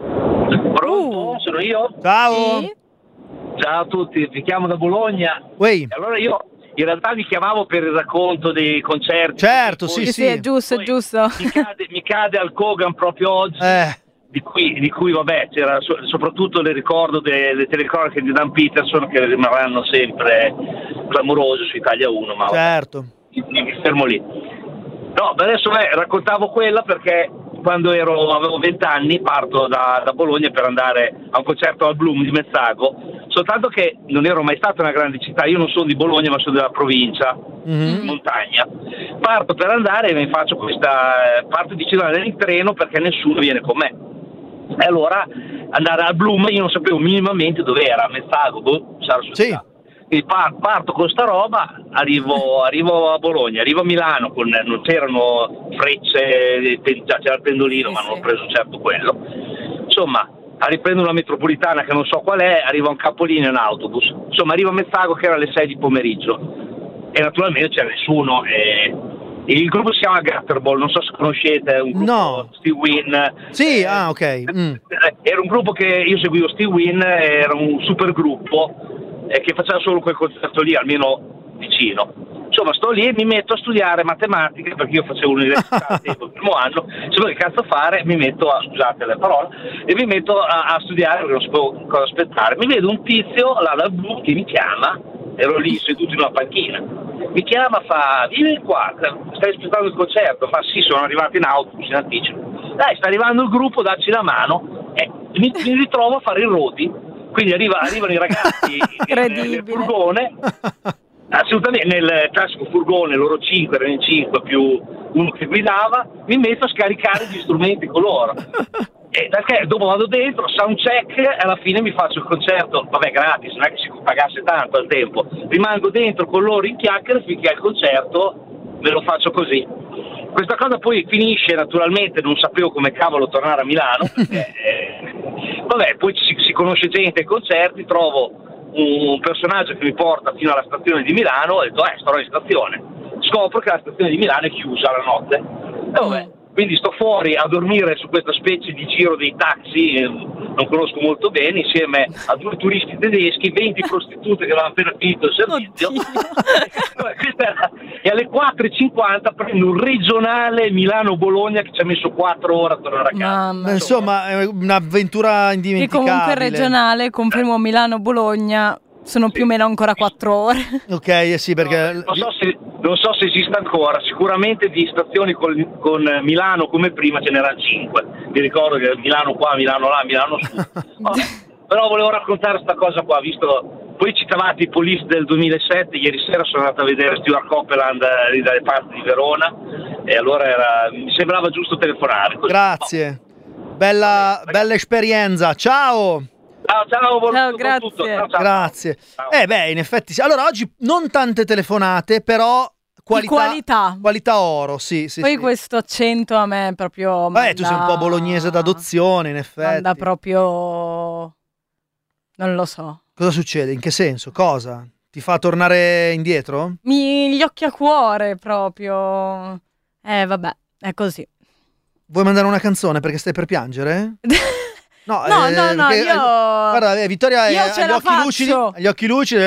Sono io? Ciao. Sì? Ciao a tutti, vi chiamo da Bologna. Allora io in realtà vi chiamavo per il racconto dei concerti. Certo, sì, è giusto. Mi cade Hulk Hogan proprio oggi. Di cui vabbè, c'era soprattutto il ricordo delle telecronache di Dan Peterson, che rimarranno sempre clamorose su Italia 1, ma certo, mi fermo lì. No, adesso raccontavo quella perché quando avevo 20 anni parto da Bologna per andare a un concerto al Bloom di Mezzago, soltanto che non ero mai stato in una grande città, io non sono di Bologna ma sono della provincia, montagna. Parto per andare e mi faccio parto di andare in treno perché nessuno viene con me. E allora andare al Bloom io non sapevo minimamente dove era, a Mezzago, sarà su città. E parto con sta roba, arrivo a Bologna, arrivo a Milano, non c'erano frecce, già c'era il pendolino, ma non ho preso certo quello. Insomma, riprendo una metropolitana che non so qual è, arrivo a un capolinea in autobus. Insomma, arrivo a Mezzago che era alle 6 di pomeriggio e naturalmente c'era nessuno. Il gruppo si chiama Gutterball, non so se conoscete, è un gruppo Steve Wynn. Sì, ok. Era un gruppo che io seguivo, Steve Wynn, era un super gruppo che faceva solo quel concerto lì, almeno vicino. Insomma, sto lì e mi metto a studiare matematica, perché io facevo l'università al tempo, il primo anno, insomma, che cazzo fare? Mi metto a, scusate le parole, e mi metto a studiare perché non sapevo cosa aspettare. Mi vedo un tizio là dal blu che mi chiama, ero lì seduto in una panchina, mi chiama, fa: vieni qua, stai aspettando il concerto? Fa: sì, sono arrivato in autobus in anticipo. Dai, sta arrivando il gruppo, dacci la mano. Mi ritrovo a fare il rodi, quindi arrivano i ragazzi nel furgone, assolutamente nel classico furgone, loro 5, erano in 5 più uno che guidava, mi metto a scaricare gli strumenti con loro. E perché dopo vado dentro, soundcheck, e alla fine mi faccio il concerto, vabbè, gratis, non è che si pagasse tanto al tempo, rimango dentro con loro in chiacchiere finché al concerto me lo faccio così. Questa cosa poi finisce, naturalmente non sapevo come cavolo tornare a Milano, perché vabbè, poi si conosce gente ai concerti, trovo un personaggio che mi porta fino alla stazione di Milano, ho detto starò in stazione, scopro che la stazione di Milano è chiusa la notte, e vabbè, quindi sto fuori a dormire su questa specie di giro dei taxi, non conosco molto bene, insieme a 2 turisti tedeschi, 20 prostitute che avevano appena finito il servizio. E alle 4:50 prendo un regionale Milano-Bologna che ci ha messo 4 ore a tornare a casa. Insomma, è un'avventura indimenticabile. E comunque regionale, confermo, Milano-Bologna sono più o meno ancora 4 ore. Ok, sì, perché non so se esiste ancora, sicuramente di stazioni con Milano come prima ce n'erano 5. Mi ricordo che Milano qua, Milano là, Milano su. Però volevo raccontare sta cosa qua, visto, poi citavate i Police del 2007, ieri sera sono andato a vedere Stuart Copeland lì dalle parti di Verona, e allora mi sembrava giusto telefonare. Così. Grazie, bella esperienza, ciao! Ciao, grazie. Tutto. Ciao. Grazie. Ciao. In effetti sì. Allora, oggi non tante telefonate, però qualità oro, sì. Poi sì. questo accento a me proprio tu sei un po' bolognese d'adozione, in effetti. Manda proprio... non lo so. Cosa succede? In che senso? Cosa? Ti fa tornare indietro? Gli occhi a cuore proprio. Vabbè, è così. Vuoi mandare una canzone perché stai per piangere? No, io... Guarda, Vittoria ha gli occhi lucidi,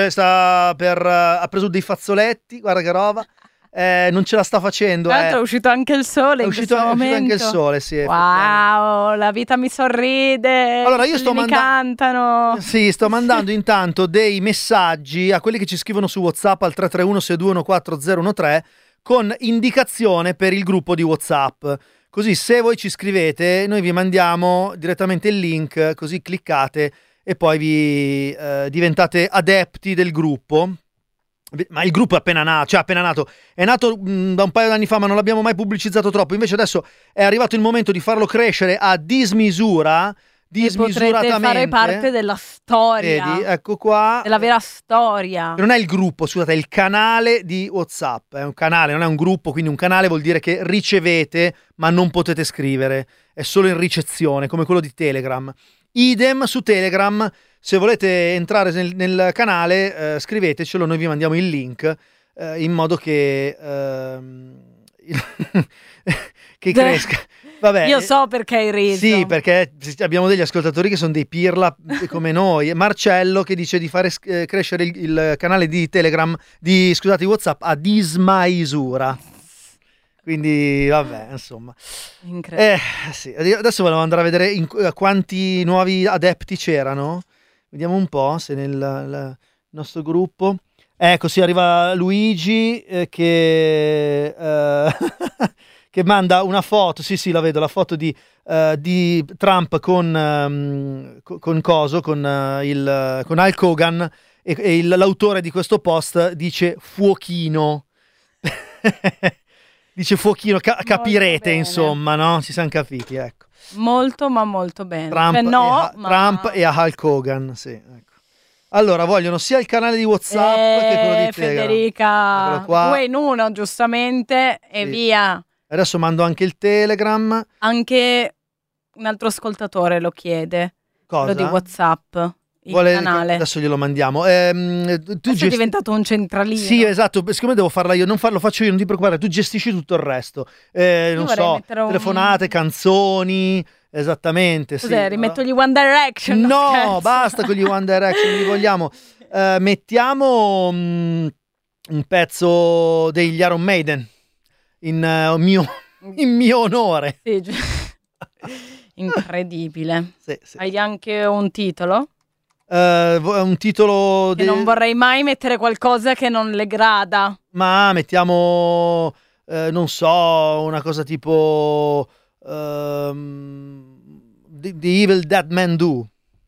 ha preso dei fazzoletti, guarda che roba. Non ce la sta facendo. Tra l'altro è uscito anche il sole in questo momento. È uscito anche il sole, sì. Wow, la vita mi sorride. Allora io mi cantano. Sì, sto mandando intanto dei messaggi a quelli che ci scrivono su WhatsApp al 331-621-4013 con indicazione per il gruppo di WhatsApp. Così se voi ci scrivete noi vi mandiamo direttamente il link, così cliccate e poi vi diventate adepti del gruppo. Ma il gruppo è appena nato, è nato da un paio d'anni fa, ma non l'abbiamo mai pubblicizzato troppo. Invece adesso è arrivato il momento di farlo crescere a dismisuratamente. Potrete fare parte della storia. Vedi, ecco qua. Della vera storia. Non è il gruppo, scusate, è il canale di WhatsApp. È un canale, non è un gruppo, quindi un canale vuol dire che ricevete, ma non potete scrivere. È solo in ricezione, come quello di Telegram. Idem su Telegram. Se volete entrare nel canale, scrivetecelo, noi vi mandiamo il link in modo che cresca. Vabbè, io so perché hai riso. Sì, perché abbiamo degli ascoltatori che sono dei pirla come noi. Marcello che dice di fare crescere il canale di Telegram, di WhatsApp a dismisura. Quindi vabbè, insomma. Incredibile. Sì. Adesso volevo andare a vedere quanti nuovi adepti c'erano. Vediamo un po' se nel nostro gruppo. Ecco, sì, arriva Luigi che manda una foto. Sì, la vedo, la foto di Trump con Hulk Hogan e l'autore di questo post dice fuochino. Dice fuochino, capirete insomma, no? Si sono capiti, ecco. Molto ma molto bene. Trump e a Hulk Hogan, sì, ecco. Allora vogliono sia il canale di WhatsApp che quello di Telegram. Federica, 2 in 1 giustamente e sì. Via. Adesso mando anche il Telegram. Anche un altro ascoltatore lo chiede. Cosa? Quello di WhatsApp. Il canale. Adesso glielo mandiamo. È diventato un centralino. Sì, esatto. Siccome devo farla io, lo faccio io, non ti preoccupare. Tu gestisci tutto il resto. Non so, telefonate, canzoni. Esattamente. Cos'è? Sì. Rimetto gli One Direction? No, basta con gli One Direction. Li vogliamo. Mettiamo un pezzo degli Iron Maiden in mio onore. Sì, incredibile. Sì. Hai anche un titolo? Un titolo non vorrei mai mettere qualcosa che non le grada. Ma mettiamo non so, una cosa tipo The Evil That Men Do.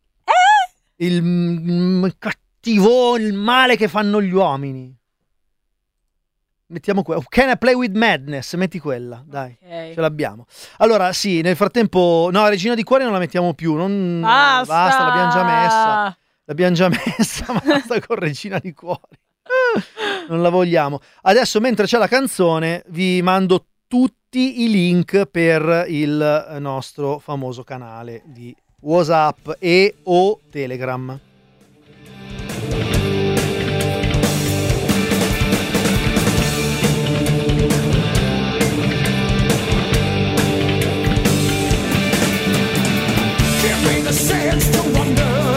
Il cattivo, il male che fanno gli uomini. Mettiamo Can I Play With Madness? Metti quella, dai, ce l'abbiamo. Allora, sì, nel frattempo, no, Regina di Cuori non la mettiamo più, basta, l'abbiamo già messa, ma basta con Regina di Cuori. Non la vogliamo. Adesso, mentre c'è la canzone, vi mando tutti i link per il nostro famoso canale di WhatsApp o Telegram. Sense to wonder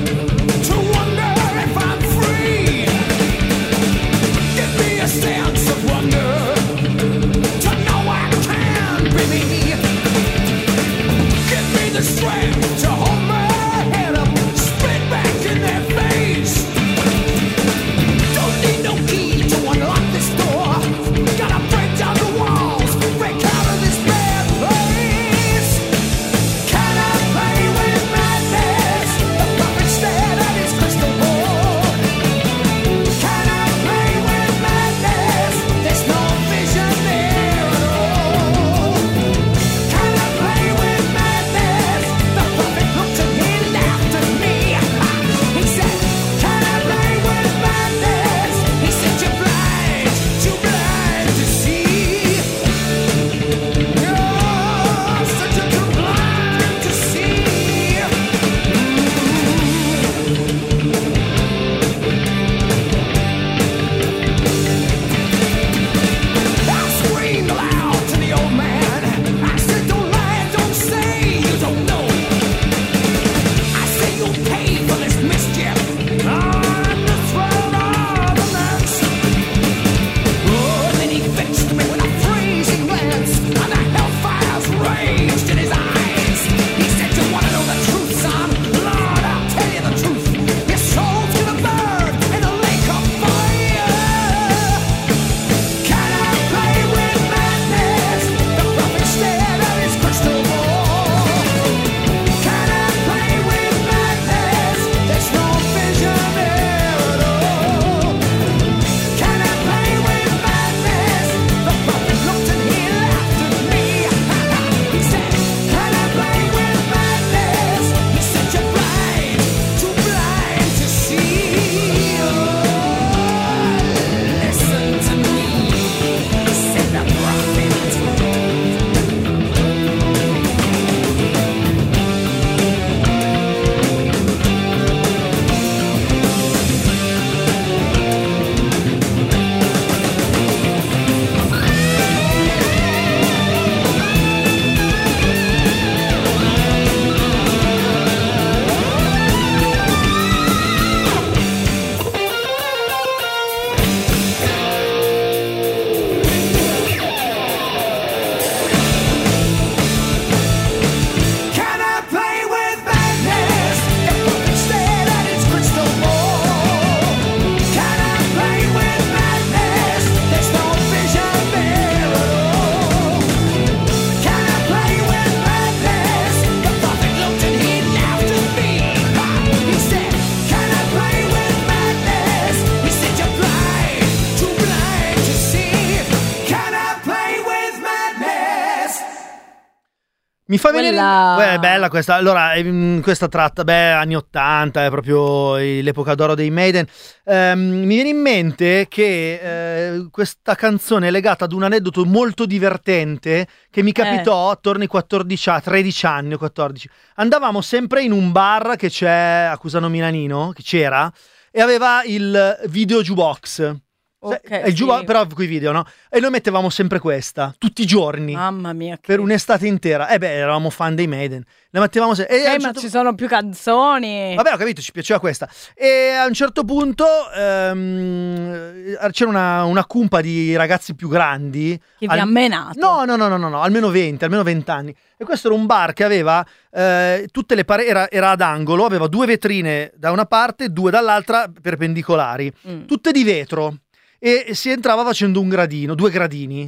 if I'm free. Give me a sense of wonder to know I can be me. Give me the strength to hold my head up, spit back in their face. Don't need no key to unlock this door. Gotta break down the walls, break out of this bad place. Can I play with the puppet stared at his crystal ball. Can I play with madness? There's no vision there at all. Can I play with madness? The puppet looked and he laughed at me. He said, can I play with madness? He said, you're blind, too blind to see. You're such a too blind to see. I screamed aloud to the old man. I said, don't lie, don't say you don't know. I said, you'll pay for this mischief on the throne of the lands. Oh, and then he fixed me with a freezing glance, and the hellfires raged in his eyes. He said, you want to know the truth, son? Lord, I'll tell you the truth. Your soul's gonna burn in a lake of fire. Can I play with madness? The prophet stared at his crystal ball. Can I play with madness? There's no vision there at all. Can I play with madness? The prophet looked and he laughed at me. He said, can I play with madness? He said, you're blind, too blind to see. Oh, listen to me, said the prophet. Can I play with madness? The puppet stared at its crystal ball. Can I play with madness? There's no vision there at all. Can I play with madness? The puppet looked and he laughed at me. He said, can I play with madness? He said, you're blind, too blind to see. Can I play with madness? Mi fa venire Quella- è bella questa. Allora, questa tratta, anni 80, è proprio l'epoca d'oro dei Maiden. Mi viene in mente che questa canzone è legata ad un aneddoto molto divertente che mi capitò attorno ai 13 anni o 14. Andavamo sempre in un bar che c'è a Cusano Milanino, che c'era, e aveva il video jukebox. Però quei video, no? E noi mettevamo sempre questa, tuti i giorni. Mamma mia. Per un'estate intera. Eravamo fan dei Maiden. La mettevamo sempre. Ma ci sono più canzoni. Vabbè, ho capito, ci piaceva questa. E a un certo punto c'era una cumpa di ragazzi più grandi. Che vi ha menato? No, almeno 20 anni. E questo era un bar che aveva tutte le pareti, era ad angolo, aveva 2 vetrine da una parte, 2 dall'altra perpendicolari, tutte di vetro. E si entrava facendo 2 gradini.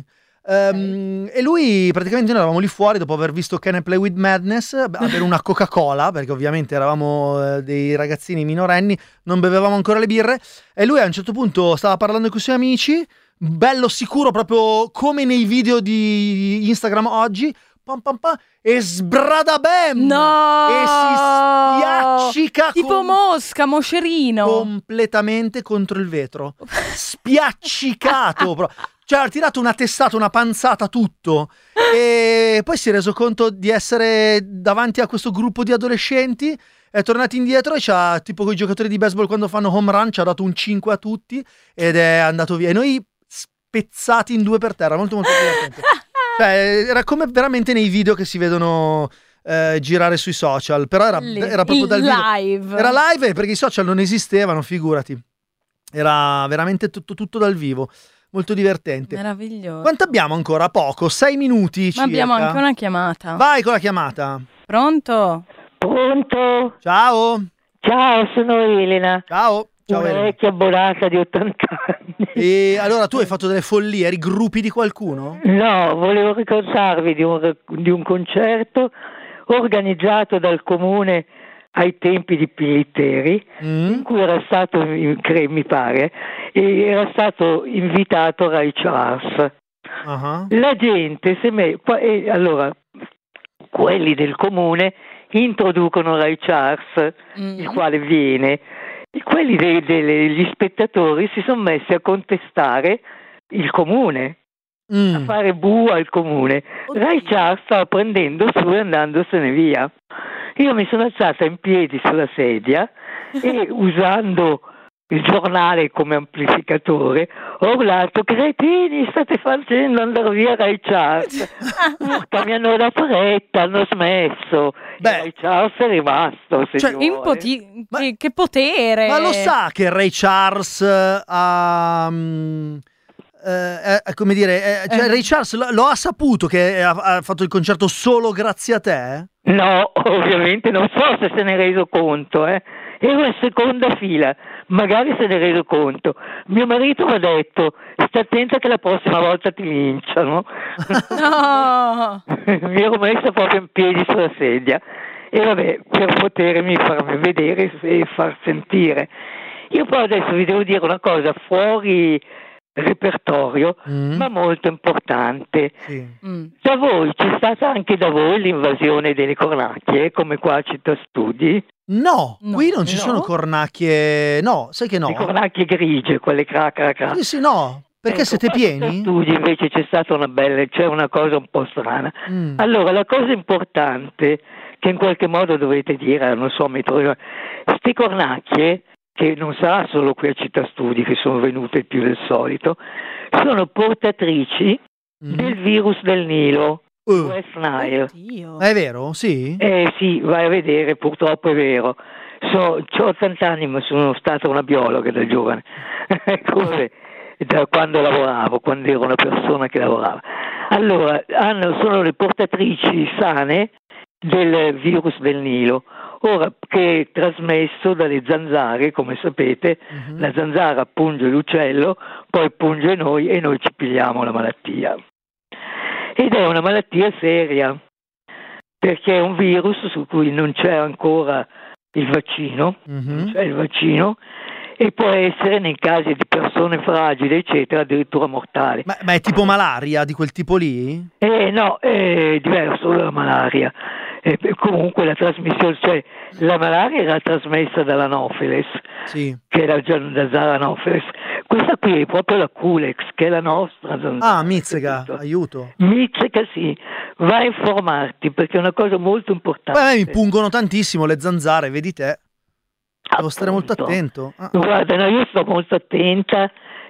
E lui, praticamente noi eravamo lì fuori dopo aver visto Can I Play With Madness a bere una Coca-Cola, perché ovviamente eravamo dei ragazzini minorenni, non bevevamo ancora le birre, e lui a un certo punto stava parlando con i suoi amici, bello sicuro, proprio come nei video di Instagram oggi, pam pam pam, e sbradabem! No! E si spiaccica tipo mosca, moscerino, completamente contro il vetro, spiaccicato cioè ha tirato una testata, una panzata, tutto, e poi si è reso conto di essere davanti a questo gruppo di adolescenti, è tornato indietro e c'ha, tipo con i giocatori di baseball quando fanno home run, ci ha dato un 5 a tutti ed è andato via, e noi spezzati in 2 per terra, molto molto divertente. Cioè, era come veramente nei video che si vedono girare sui social, però era proprio dal vivo. Era live, perché i social non esistevano, figurati. Era veramente tutto dal vivo. Molto divertente. Meraviglioso. Quanto abbiamo ancora? Poco, 6 minuti circa. Ma abbiamo anche una chiamata. Vai con la chiamata. Pronto? Pronto? Ciao. Ciao, sono Elena. Ciao. Ciao, una Elena. vecchia abbonata di 80 anni. E allora tu hai fatto delle follie, eri gruppi di qualcuno? No, volevo ricordarvi di un concerto organizzato dal comune ai tempi di Pillitteri, in cui era stato, mi pare, era stato invitato Ray Charles. La gente allora quelli del comune introducono Ray Charles, il quale viene, e quelli degli spettatori si sono messi a contestare il comune, a fare bu al comune. Ray Charles stava prendendo su e andandosene via. Io mi sono alzata in piedi sulla sedia e usando il giornale come amplificatore ho urlato: cretini, state facendo andare via Ray Charles. Mi hanno dato retta, hanno smesso. Ray Charles è rimasto, che potere. Ma lo sa che Ray Charles ha come dire, Ray Charles lo ha saputo che ha fatto il concerto solo grazie a te? No, ovviamente non so se ne è reso conto, ero in seconda fila, magari se ne è reso conto. Mio marito mi ha detto: sta attenta che la prossima volta ti linciano. No. Mi ero messa proprio in piedi sulla sedia e vabbè, per potermi far vedere e far sentire. Io poi adesso vi devo dire una cosa fuori repertorio, ma molto importante. Da voi c'è stata anche da voi l'invasione delle cornacchie, come qua a Città Studi? No, qui non ci sono cornacchie, no, sai che no? Le cornacchie grigie, quelle cra. Sì, no, perché siete pieni? A Città Studi invece c'è stata una cosa un po' strana. Allora, la cosa importante che in qualche modo dovete dire, non so, ste cornacchie, che non sarà solo qui a Città Studi che sono venute più del solito, sono portatrici del virus del Nilo, West Nile. È vero? Sì? Sì, vai a vedere, purtroppo è vero. Ho 80 anni, ma sono stata una biologa da giovane, da quando lavoravo, quando ero una persona che lavorava. Allora, sono le portatrici sane del virus del Nilo. Ora, che è trasmesso dalle zanzare, come sapete, la zanzara punge l'uccello, poi punge noi e noi ci pigliamo la malattia. Ed è una malattia seria, perché è un virus su cui non c'è ancora il vaccino, non c'è il vaccino, e può essere, nei casi di persone fragili, eccetera, addirittura mortale. Ma è tipo malaria, di quel tipo lì? No, è diverso dalla malaria. Comunque la trasmissione, cioè la malaria era trasmessa dall'Anopheles, che era già da Anopheles. Questa qui è proprio la Culex, che è la nostra zanzara. Ah, mizzica, aiuto. Mizzica, sì. Vai a informarti, perché è una cosa molto importante. Poi a me mi pungono tantissimo le zanzare, vedi te. Devo stare molto attento. Guarda, no, io sto molto attenta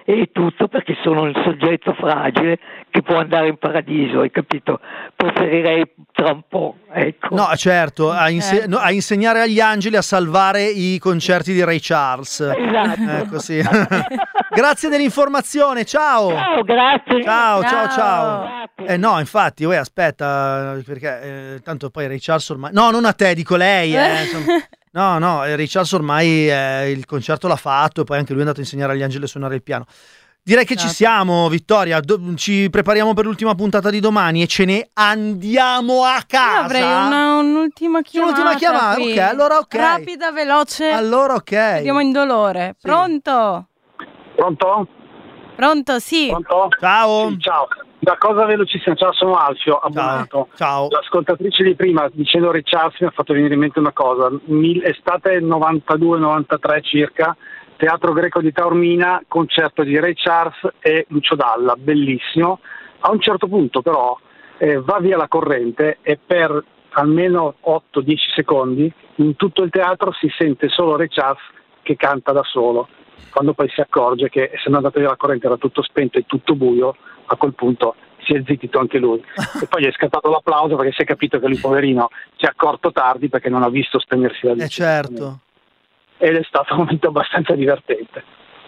e tutto, perché sono un soggetto fragile che può andare in paradiso, hai capito? Preferirei tra un po', ecco. No, certo, a insegnare agli angeli a salvare i concerti di Ray Charles. Esatto. Ecco, sì. Grazie dell'informazione, ciao. Ciao, grazie. Ciao. No, infatti, aspetta, perché tanto poi Ray Charles ormai... No, non a te, dico lei. No, Ray Charles ormai il concerto l'ha fatto e poi anche lui è andato a insegnare agli angeli a suonare il piano. Direi che ci siamo, Vittoria, ci prepariamo per l'ultima puntata di domani e ce ne andiamo a casa. Avrei un'ultima chiamata. Qui. Ok, allora ok. Rapida, veloce. Allora ok. Andiamo in dolore. Sì. Pronto? Pronto, sì. Pronto? Ciao. Sì, ciao. Da cosa velocissima, ciao, sono Alfio, abbonato. Ciao. L'ascoltatrice di prima, dicendo Ray Charles, mi ha fatto venire in mente una cosa. Estate 92-93 circa, Teatro Greco di Taormina, concerto di Ray Charles e Lucio Dalla, bellissimo. A un certo punto però va via la corrente e per almeno 8-10 secondi in tutto il teatro si sente solo Ray Charles che canta da solo. Quando poi si accorge che essendo andata via la corrente era tutto spento e tutto buio, a quel punto si è zittito anche lui. E poi gli è scattato l'applauso perché si è capito che lui, poverino, si è accorto tardi perché non ha visto spegnersi la luce. Certo. Ed è stato un momento abbastanza divertente.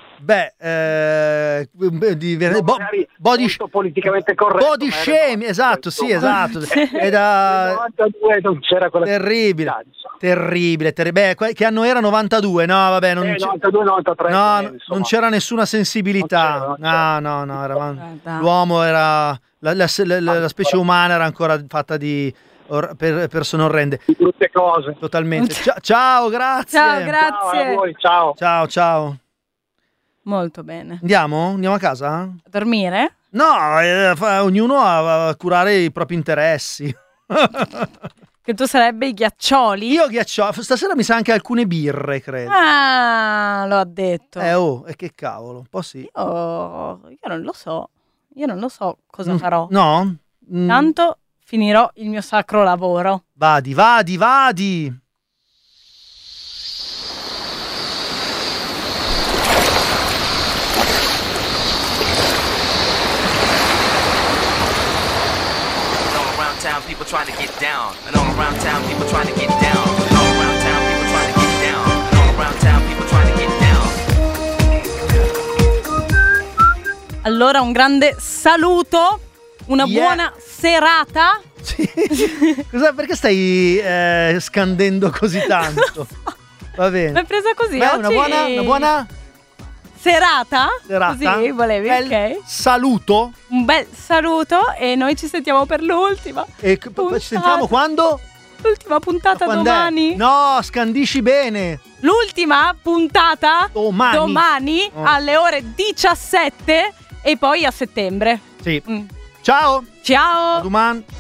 Body politicamente corretto. Body shame, esatto, sì, esatto. È da 92 non c'era quella terribile. Beh, che anno era? 92? No, vabbè, 92, 93. No, non c'era nessuna sensibilità. No, l'uomo era la specie umana era ancora fatta di persone orrende. Di brutte cose. Totalmente. Ciao, grazie. Ciao, grazie. Ciao a voi, ciao. Ciao. Molto bene. Andiamo a casa? A dormire? No, ognuno a curare i propri interessi. Che tu sarebbe i ghiaccioli? Io ghiaccioli. Stasera mi sa anche alcune birre, credo. Ah, lo ha detto. E che cavolo, un po' sì. Io non lo so. Io non lo so cosa farò. No? Tanto finirò il mio sacro lavoro. Vadi. People trying to get down, and all around town people trying to get down, and all around town people trying to get down, and all around town people trying to get down. Allora un grande saluto, una buona serata. Sì. Perché stai scandendo così tanto? Va bene. L'hai presa così. Beh, oggi... una buona serata. Così volevi, ok. Saluto. Un bel saluto e noi ci sentiamo per l'ultima. E ci sentiamo quando? L'ultima puntata domani. No, scandisci bene. L'ultima puntata domani alle ore 17 e poi a settembre. Sì. Ciao. A domani.